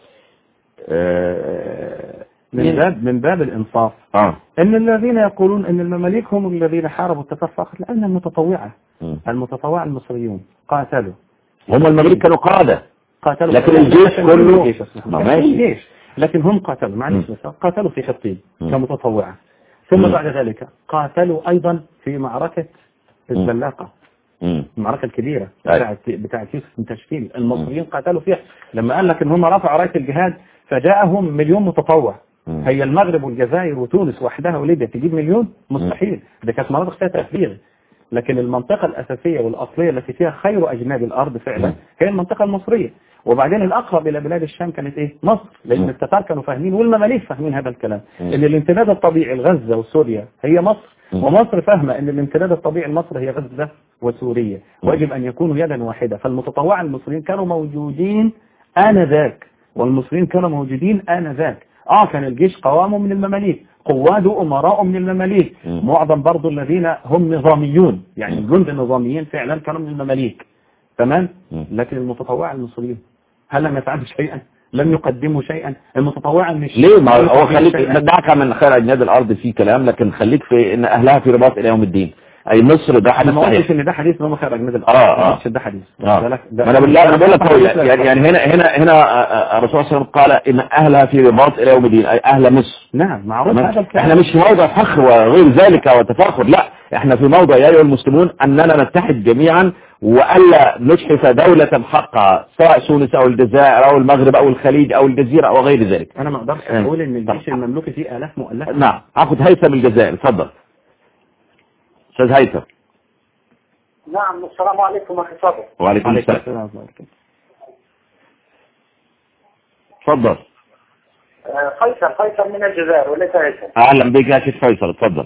من باب الإنصاف إن الذين يقولون إن المماليك هم الذين حاربوا التتفق، لأن المتطوعة المصريون قاتلوا. هم المماليك كانوا قادة، قاتلوا، لكن الجيش كله ماشي جيش، لكن هم قاتلوا معلش قاتلوا في حطين كمتطوعة، ثم بعد ذلك قاتلوا أيضا في معركة الزلاقة، المعركة الكبيرة بتاعت يوسف بن تشفيل. المصريين قاتلوا فيها لما قال لك إن هم رفعوا راية الجهاد فجاءهم 1,000,000 متطوع. هي المغرب والجزائر وتونس وحدها وليبيا تجيب 1,000,000؟ مستحيل، ده كانت مناطق فيها تفريغ. لكن المنطقة الأساسية والأصلية التي فيها خير أجناد الأرض فعلا هي المنطقة المصرية. وبعدين الأقرب إلى بلاد الشام كانت إيه؟ مصر، لأن التتار كانوا فاهمين والمماليك فاهمين هذا الكلام، إن الامتداد الطبيعي لغزة وسوريا هي مصر، ومصر فاهمة إن الامتداد الطبيعي لمصر هي غزة وسوريا، ويجب أن يكونوا يدا واحدة. فالمتطوع المصريين كانوا موجودين آنذاك، والمصريين كانوا موجودين آنذاك. كان الجيش قوامه من المماليك، قواده أمراء من المماليك، معظم برضو الذين هم نظاميون، يعني الجند النظاميين فعلا كانوا من المماليك، تمام. لكن المتطوع المصريين هل لم يفعلوا شيئا؟ لم يقدموا شيئا؟ المتطوع مش ليه؟ ما هو خليك دعك من خير أجناد الأرض في كلام، لكن خليك في إن أهلها في رباط إلى يوم الدين. أي مصر ده حديث صحيح. ما قلتش إن ده حديث إنهم خير أجناد الأرض. ده حديث. ما أنا بقول لك يعني هنا الرسول صلى الله عليه وسلم قال إن أهلها في رباط إلى يوم الدين، أي أهل مصر. نعم معروف هذا الكلام. إحنا مش في موضع فخر وغير ذلك وتفاخر، لا، إحنا في موضع يا أيها المسلمون أننا نتحد جميعا، وألا نجحف دولة حقها، سواء تونس أو الجزائر أو المغرب أو الخليج أو الجزيرة أو غير ذلك. أنا ما أقدرش أقول إن الجيش المملوكي فيه آلاف مؤلفة. نعم. أخذ هيثم الجزائر. تفضل أستاذ هيثم. نعم. السلام عليكم أخي صابر. وعليكم السلام. تفضل. فيصل من الجزائر وليس هيثم. أهلا بك يا شيخ فيصل. تفضل.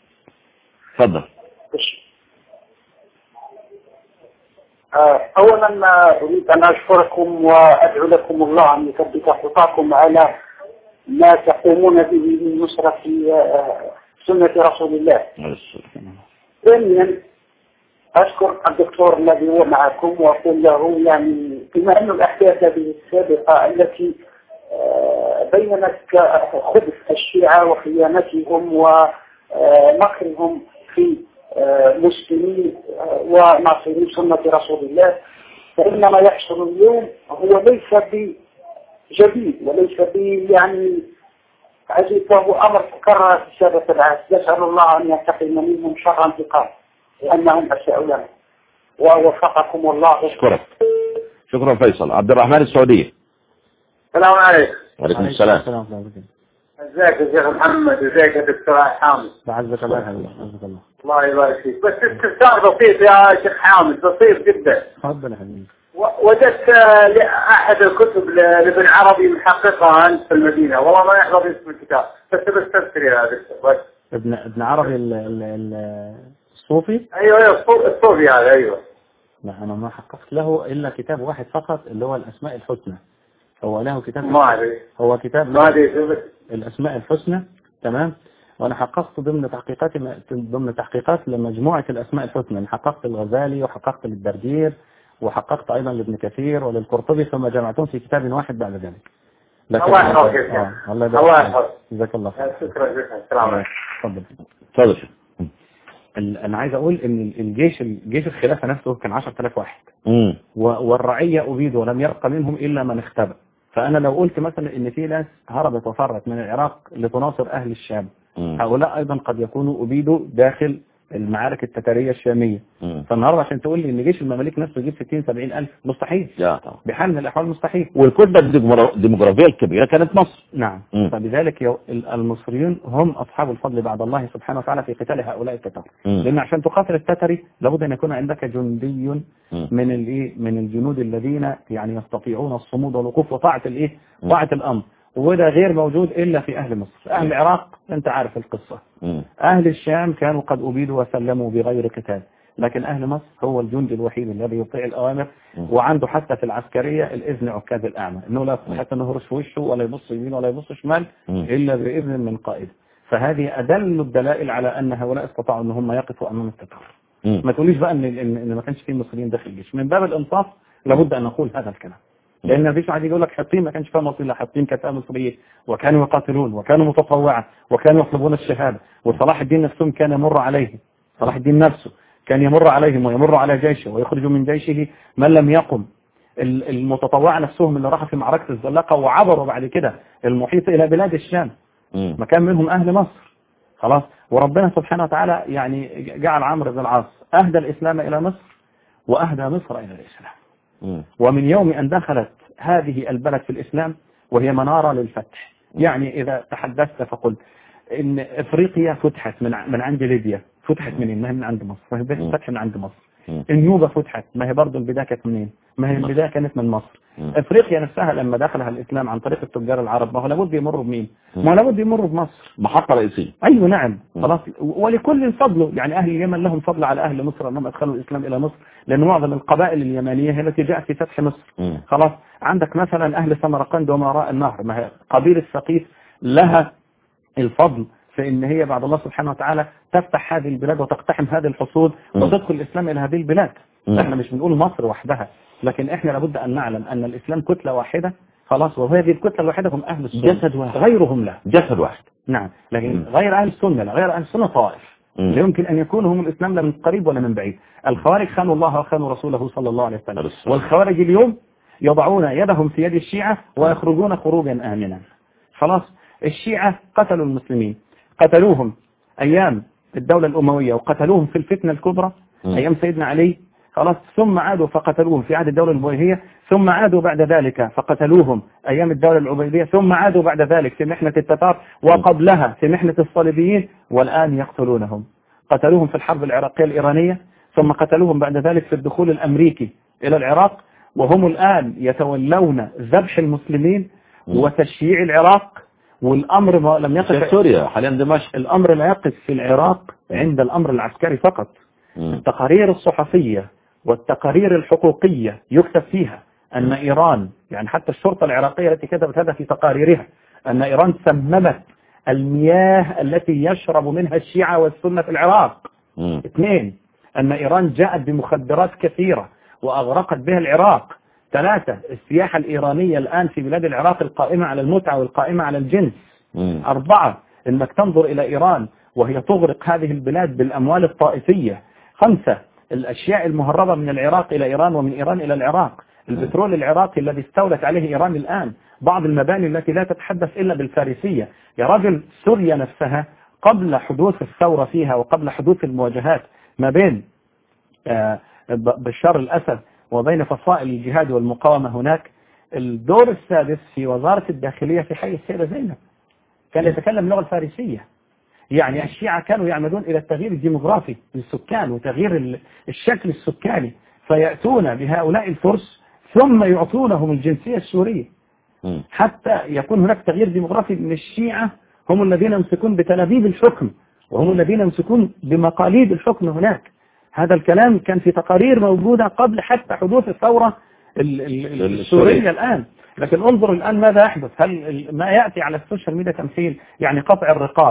أولا أريد أن أشكركم وأدعو لكم الله أن يثبت خطاكم على ما تقومون به من نصرة سنة رسول الله. ثانيا أشكر الدكتور الذي هو معكم وأقول له يعني بما أن الأحداث هذه السابقة التي بينت خبث الشيعة وخيانتهم ومكرهم في مسلمين وناصرين سنة رسول الله، فإن ما يحصل اليوم هو ليس بجديد وليس يعني عجيب، وهو أمر تكرر في سابق العهد. نسأل الله أن ينتقم منهم شر انتقام لأنهم أساءوا لنا، ووفقكم الله. شكرا فيصل. عبد الرحمن السعودية. السلام عليكم. وعليكم السلام. ازيك يا شيخ محمد؟ ازيك يا دكتور حامد؟ عزك الله. عزك الله. الله يبارك فيك. بس استفسار بسيط يا شيخ حامد، بسيط جدا. تفضل يا حبيبي. وجدت أحد الكتب لابن عربي محققها في المدينة، والله ما يحفظ اسم الكتاب، بس بستفسر يا دكتور. ابن عربي الصوفي. ايوه الصوفي هذا. ايوه. لا أنا ما حققت له إلا كتاب واحد فقط اللي هو الأسماء الحسنى. هو له كتاب. ما أدري. هو كتاب ما أدري. الأسماء الحسنى، تمام. وأنا حققت ضمن تحقيقات لمجموعة الأسماء الحسنى. أنا حققت الغزالي وحققت للدردير وحققت أيضا لابن كثير وللقرطبي، ثم جمعتهم في كتاب واحد بعد ذلك. الله يحفظك. الله يبارك. جزاك الله خير. شكرا جزيلا. السلام عليكم. تفضل. أنا عايز أقول إن الجيش الخلافة نفسه كان 10,000 واحد، والرعية أبيدوا ولم يبق منهم إلا من اختبأ. فأنا لو قلت مثلا إن في ناس هربت وفرت من العراق لتناصر أهل الشام، هؤلاء أيضا قد يكونوا أبيدوا داخل المعارك التتارية الشامية. فالنهارده عشان تقول لي ان جيش المماليك نفسه يجيب 60-70 ألف مستحيل، بحال من الأحوال مستحيل. والكتلة الديموغرافية الكبيرة كانت مصر. نعم. فبذلك المصريون هم أصحاب الفضل بعد الله سبحانه وتعالى في قتال هؤلاء التتار. لأن عشان تقاتل التتري لابد أن يكون عندك جندي من الجنود الذين يعني يستطيعون الصمود والوقوف وطاعة طاعة الأمر، وده غير موجود إلا في أهل مصر. أهل العراق أنت عارف القصة. أهل الشام كانوا قد أبيدوا وسلموا بغير قتال، لكن أهل مصر هو الجندي الوحيد الذي يطيع الأوامر، وعنده حتى في العسكرية الإذن عكاز الأعمى، إنه لا حتى أنه يرش في وشه ولا يبص يمين ولا يبص شمال إلا بإذن من قائد. فهذه أدل الدلائل على أن هؤلاء استطاعوا أن هم يقفوا أمام التتار. ما تقوليش بقى إن ما كانش فيه مصريين داخل الجيش. من باب الإنصاف لابد أن نقول هذا الكلام، لأن مفيش واحد يقول لك حطين ما كانش فيها مصريين. لا، حطين كانت مصريين وكانوا يقاتلون وكانوا متطوعا وكانوا يطلبون الشهادة. وصلاح الدين نفسهم كان يمر عليه، صلاح الدين نفسه كان يمر عليهم ويمر على جيشه ويخرج من جيشه من لم يقم. المتطوعة نفسهم اللي راحوا في معركة الزلاقة وعبروا بعد كده المحيط إلى بلاد الشام، مكان منهم أهل مصر. خلاص. وربنا سبحانه وتعالى يعني جعل عمرو بن العاص أهدى الإسلام إلى مصر وأهدى مصر إلى الإسلام. ومن يوم أن دخلت هذه البلد في الإسلام وهي منارة للفتح. يعني إذا تحدثت فقلت إن إفريقيا فتحت من عند ليبيا، فتحت منين؟ ما هي من عند مصر، ما هي فتح من عند مصر. النوبة فتحت، ما هي برضه البداية كانت منين؟ ما هي البداية كانت من مصر. افريقيا نفسها لما دخلها الاسلام عن طريق التجار العرب، ما هو لابد يمروا بمين؟ ما هو لابد يمروا بمصر، محطة رئيسية. ايوه نعم. خلاص. ولكل فضله، يعني اهل اليمن لهم فضل على اهل مصر انهم ادخلوا الاسلام الى مصر، لان معظم القبائل اليمنية هي التي جاءت في فتح مصر. خلاص. عندك مثلا اهل سمرقند وما وراء النهر، ما هي قبيلة ثقيف لها الفضل في ان هي بعد الله سبحانه وتعالى تفتح هذه البلاد وتقتحم هذه الحصول وتدخل الاسلام الى هذه البلاد. احنا مش بنقول مصر وحدها، لكن احنا لابد ان نعلم ان الاسلام كتلة واحدة. خلاص. وهذه الكتلة الواحدة هم اهل السنة، جسد واحد، غيرهم لا، جسد واحد. نعم. لكن غير اهل السنة لا، غير اهل السنة طائف لا يمكن ان يكونوا هم الاسلام لا من قريب ولا من بعيد. الخوارج خانوا الله وخانوا رسوله صلى الله عليه وسلم، والخوارج اليوم يضعون يدهم في يد الشيعة ويخرجون خروجا آمنا. خلاص. الشيعة قتلوا المسلمين، قتلوهم أيام الدولة الأموية وقتلوهم في الفتنة الكبرى أيام سيدنا علي. خلاص. ثم عادوا فقتلوهم في عهد الدولة الأموية، ثم عادوا بعد ذلك فقتلوهم أيام الدولة العبيدية، ثم عادوا بعد ذلك في محنة التتار، وقبلها في محنة الصليبيين، والآن يقتلونهم. قتلوهم في الحرب العراقية الإيرانية، ثم قتلوهم بعد ذلك في الدخول الأمريكي إلى العراق، وهم الآن يتولون ذبح المسلمين وتشييع العراق. والأمر لم يقف في سوريا حاليا دمشق. الأمر لا يقف في العراق عند الأمر العسكري فقط. التقارير الصحفية والتقارير الحقوقية يكتب فيها أن إيران، يعني حتى الشرطة العراقية التي كتبت هذا في تقاريرها، أن إيران سممت المياه التي يشرب منها الشيعة والسنة في العراق. 2. أن إيران جاءت بمخدرات كثيرة وأغرقت بها العراق. 3. السياحة الإيرانية الآن في بلاد العراق القائمة على المتعة والقائمة على الجنس. 4. أنك تنظر إلى إيران وهي تغرق هذه البلاد بالأموال الطائفية. 5. الأشياء المهربة من العراق إلى إيران ومن إيران إلى العراق. البترول العراقي الذي استولت عليه إيران الآن، بعض المباني التي لا تتحدث إلا بالفارسية. يا رجل، سوريا نفسها قبل حدوث الثورة فيها وقبل حدوث المواجهات ما بين بشار الأسد وبين فصائل الجهاد والمقاومة هناك، الدور السادس في وزارة الداخلية في حي السيدة زينب كان يتكلم اللغة الفارسية. يعني الشيعة كانوا يعمدون إلى التغيير الديموغرافي للسكان وتغيير الشكل السكاني، فيأتون بهؤلاء الفرس ثم يعطونهم الجنسية السورية حتى يكون هناك تغيير ديموغرافي. من الشيعة هم الذين يمسكون بتلابيب الحكم وهم الذين يمسكون بمقاليد الحكم هناك. هذا الكلام كان في تقارير موجودة قبل حتى حدوث الثورة السورية الآن. لكن انظر الآن ماذا يحدث. هل ما يأتي على السوشيال ميديا تمثيل، يعني قطع الرقاب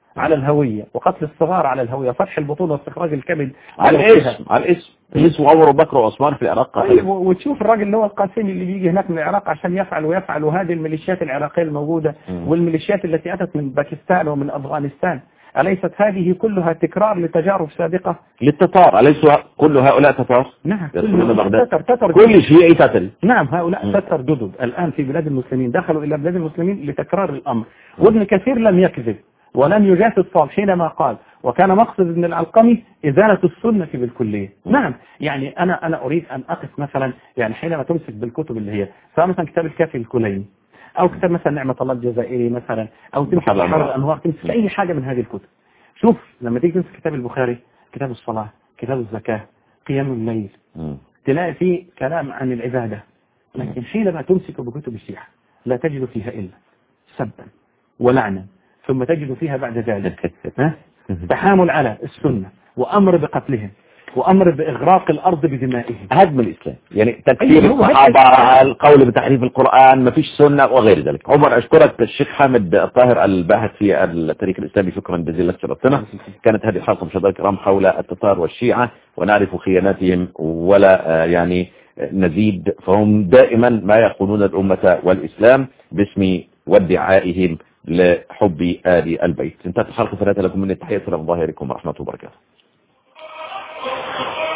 على الهوية، وقتل الصغار على الهوية، فتح البطون واستخراج الكبد على الاسم وعمر وبكر وعثمان في العراق. طيب وتشوف الراجل اللي هو القاسمي اللي بيجي هناك من العراق عشان يفعل ويفعل، وهذه الميليشيات العراقية الموجودة والميليشيات التي أتت من باكستان ومن أفغانستان، أليست هذه كلها تكرار لتجارب سابقة للتتار؟ أليس كل هؤلاء تتار؟ نعم تتر كل شيء تتر. نعم هؤلاء تتر جدد الآن في بلاد المسلمين، دخلوا إلى بلاد المسلمين لتكرار الأمر. وابن كثير لم يكذب ولم يجاسد صالح حينما قال وكان مقصد ابن العلقمي إزالة السنة بالكلية. نعم يعني أنا أريد أن أقف مثلا يعني حينما تمسك بالكتب اللي هي سواء مثلا كتاب الكافي الكليني أو كتاب مثلا نعمة الله الجزائري مثلا، أو تمسك بحر الأنوار، تمسك أي حاجة من هذه الكتب. شوف لما تيجي تمسك كتاب البخاري، كتاب الصلاة، كتاب الزكاة، قيام الليل، تلاقي فيه كلام عن العبادة، لكن حينما تمسك بكتب الشيعة لا تجد فيها إلا سبا ولعنا، ثم تجد فيها بعد ذلك تحامل على السنة وأمر بقتلهم وأمر بإغراق الأرض بدمائهم، هدم الإسلام، يعني تكفير الصحابة، القول بتحريف القرآن، ما فيش سنة وغير ذلك. عمر أشكرك الشيخ حامد الطاهر الباحث في التاريخ الإسلامي، شكرا جزيلا لك شرفتنا. كانت هذه الحلقة مشاهدينا الكرام حول التتار والشيعة ونعرف خياناتهم ولا يعني نزيد، فهم دائما ما يخونون الأمة والإسلام باسم وادعائهم لحب آل البيت. انتهت الحلقة، فلا لكم من التحية، السلام عليكم ورحمة الله وبركاته.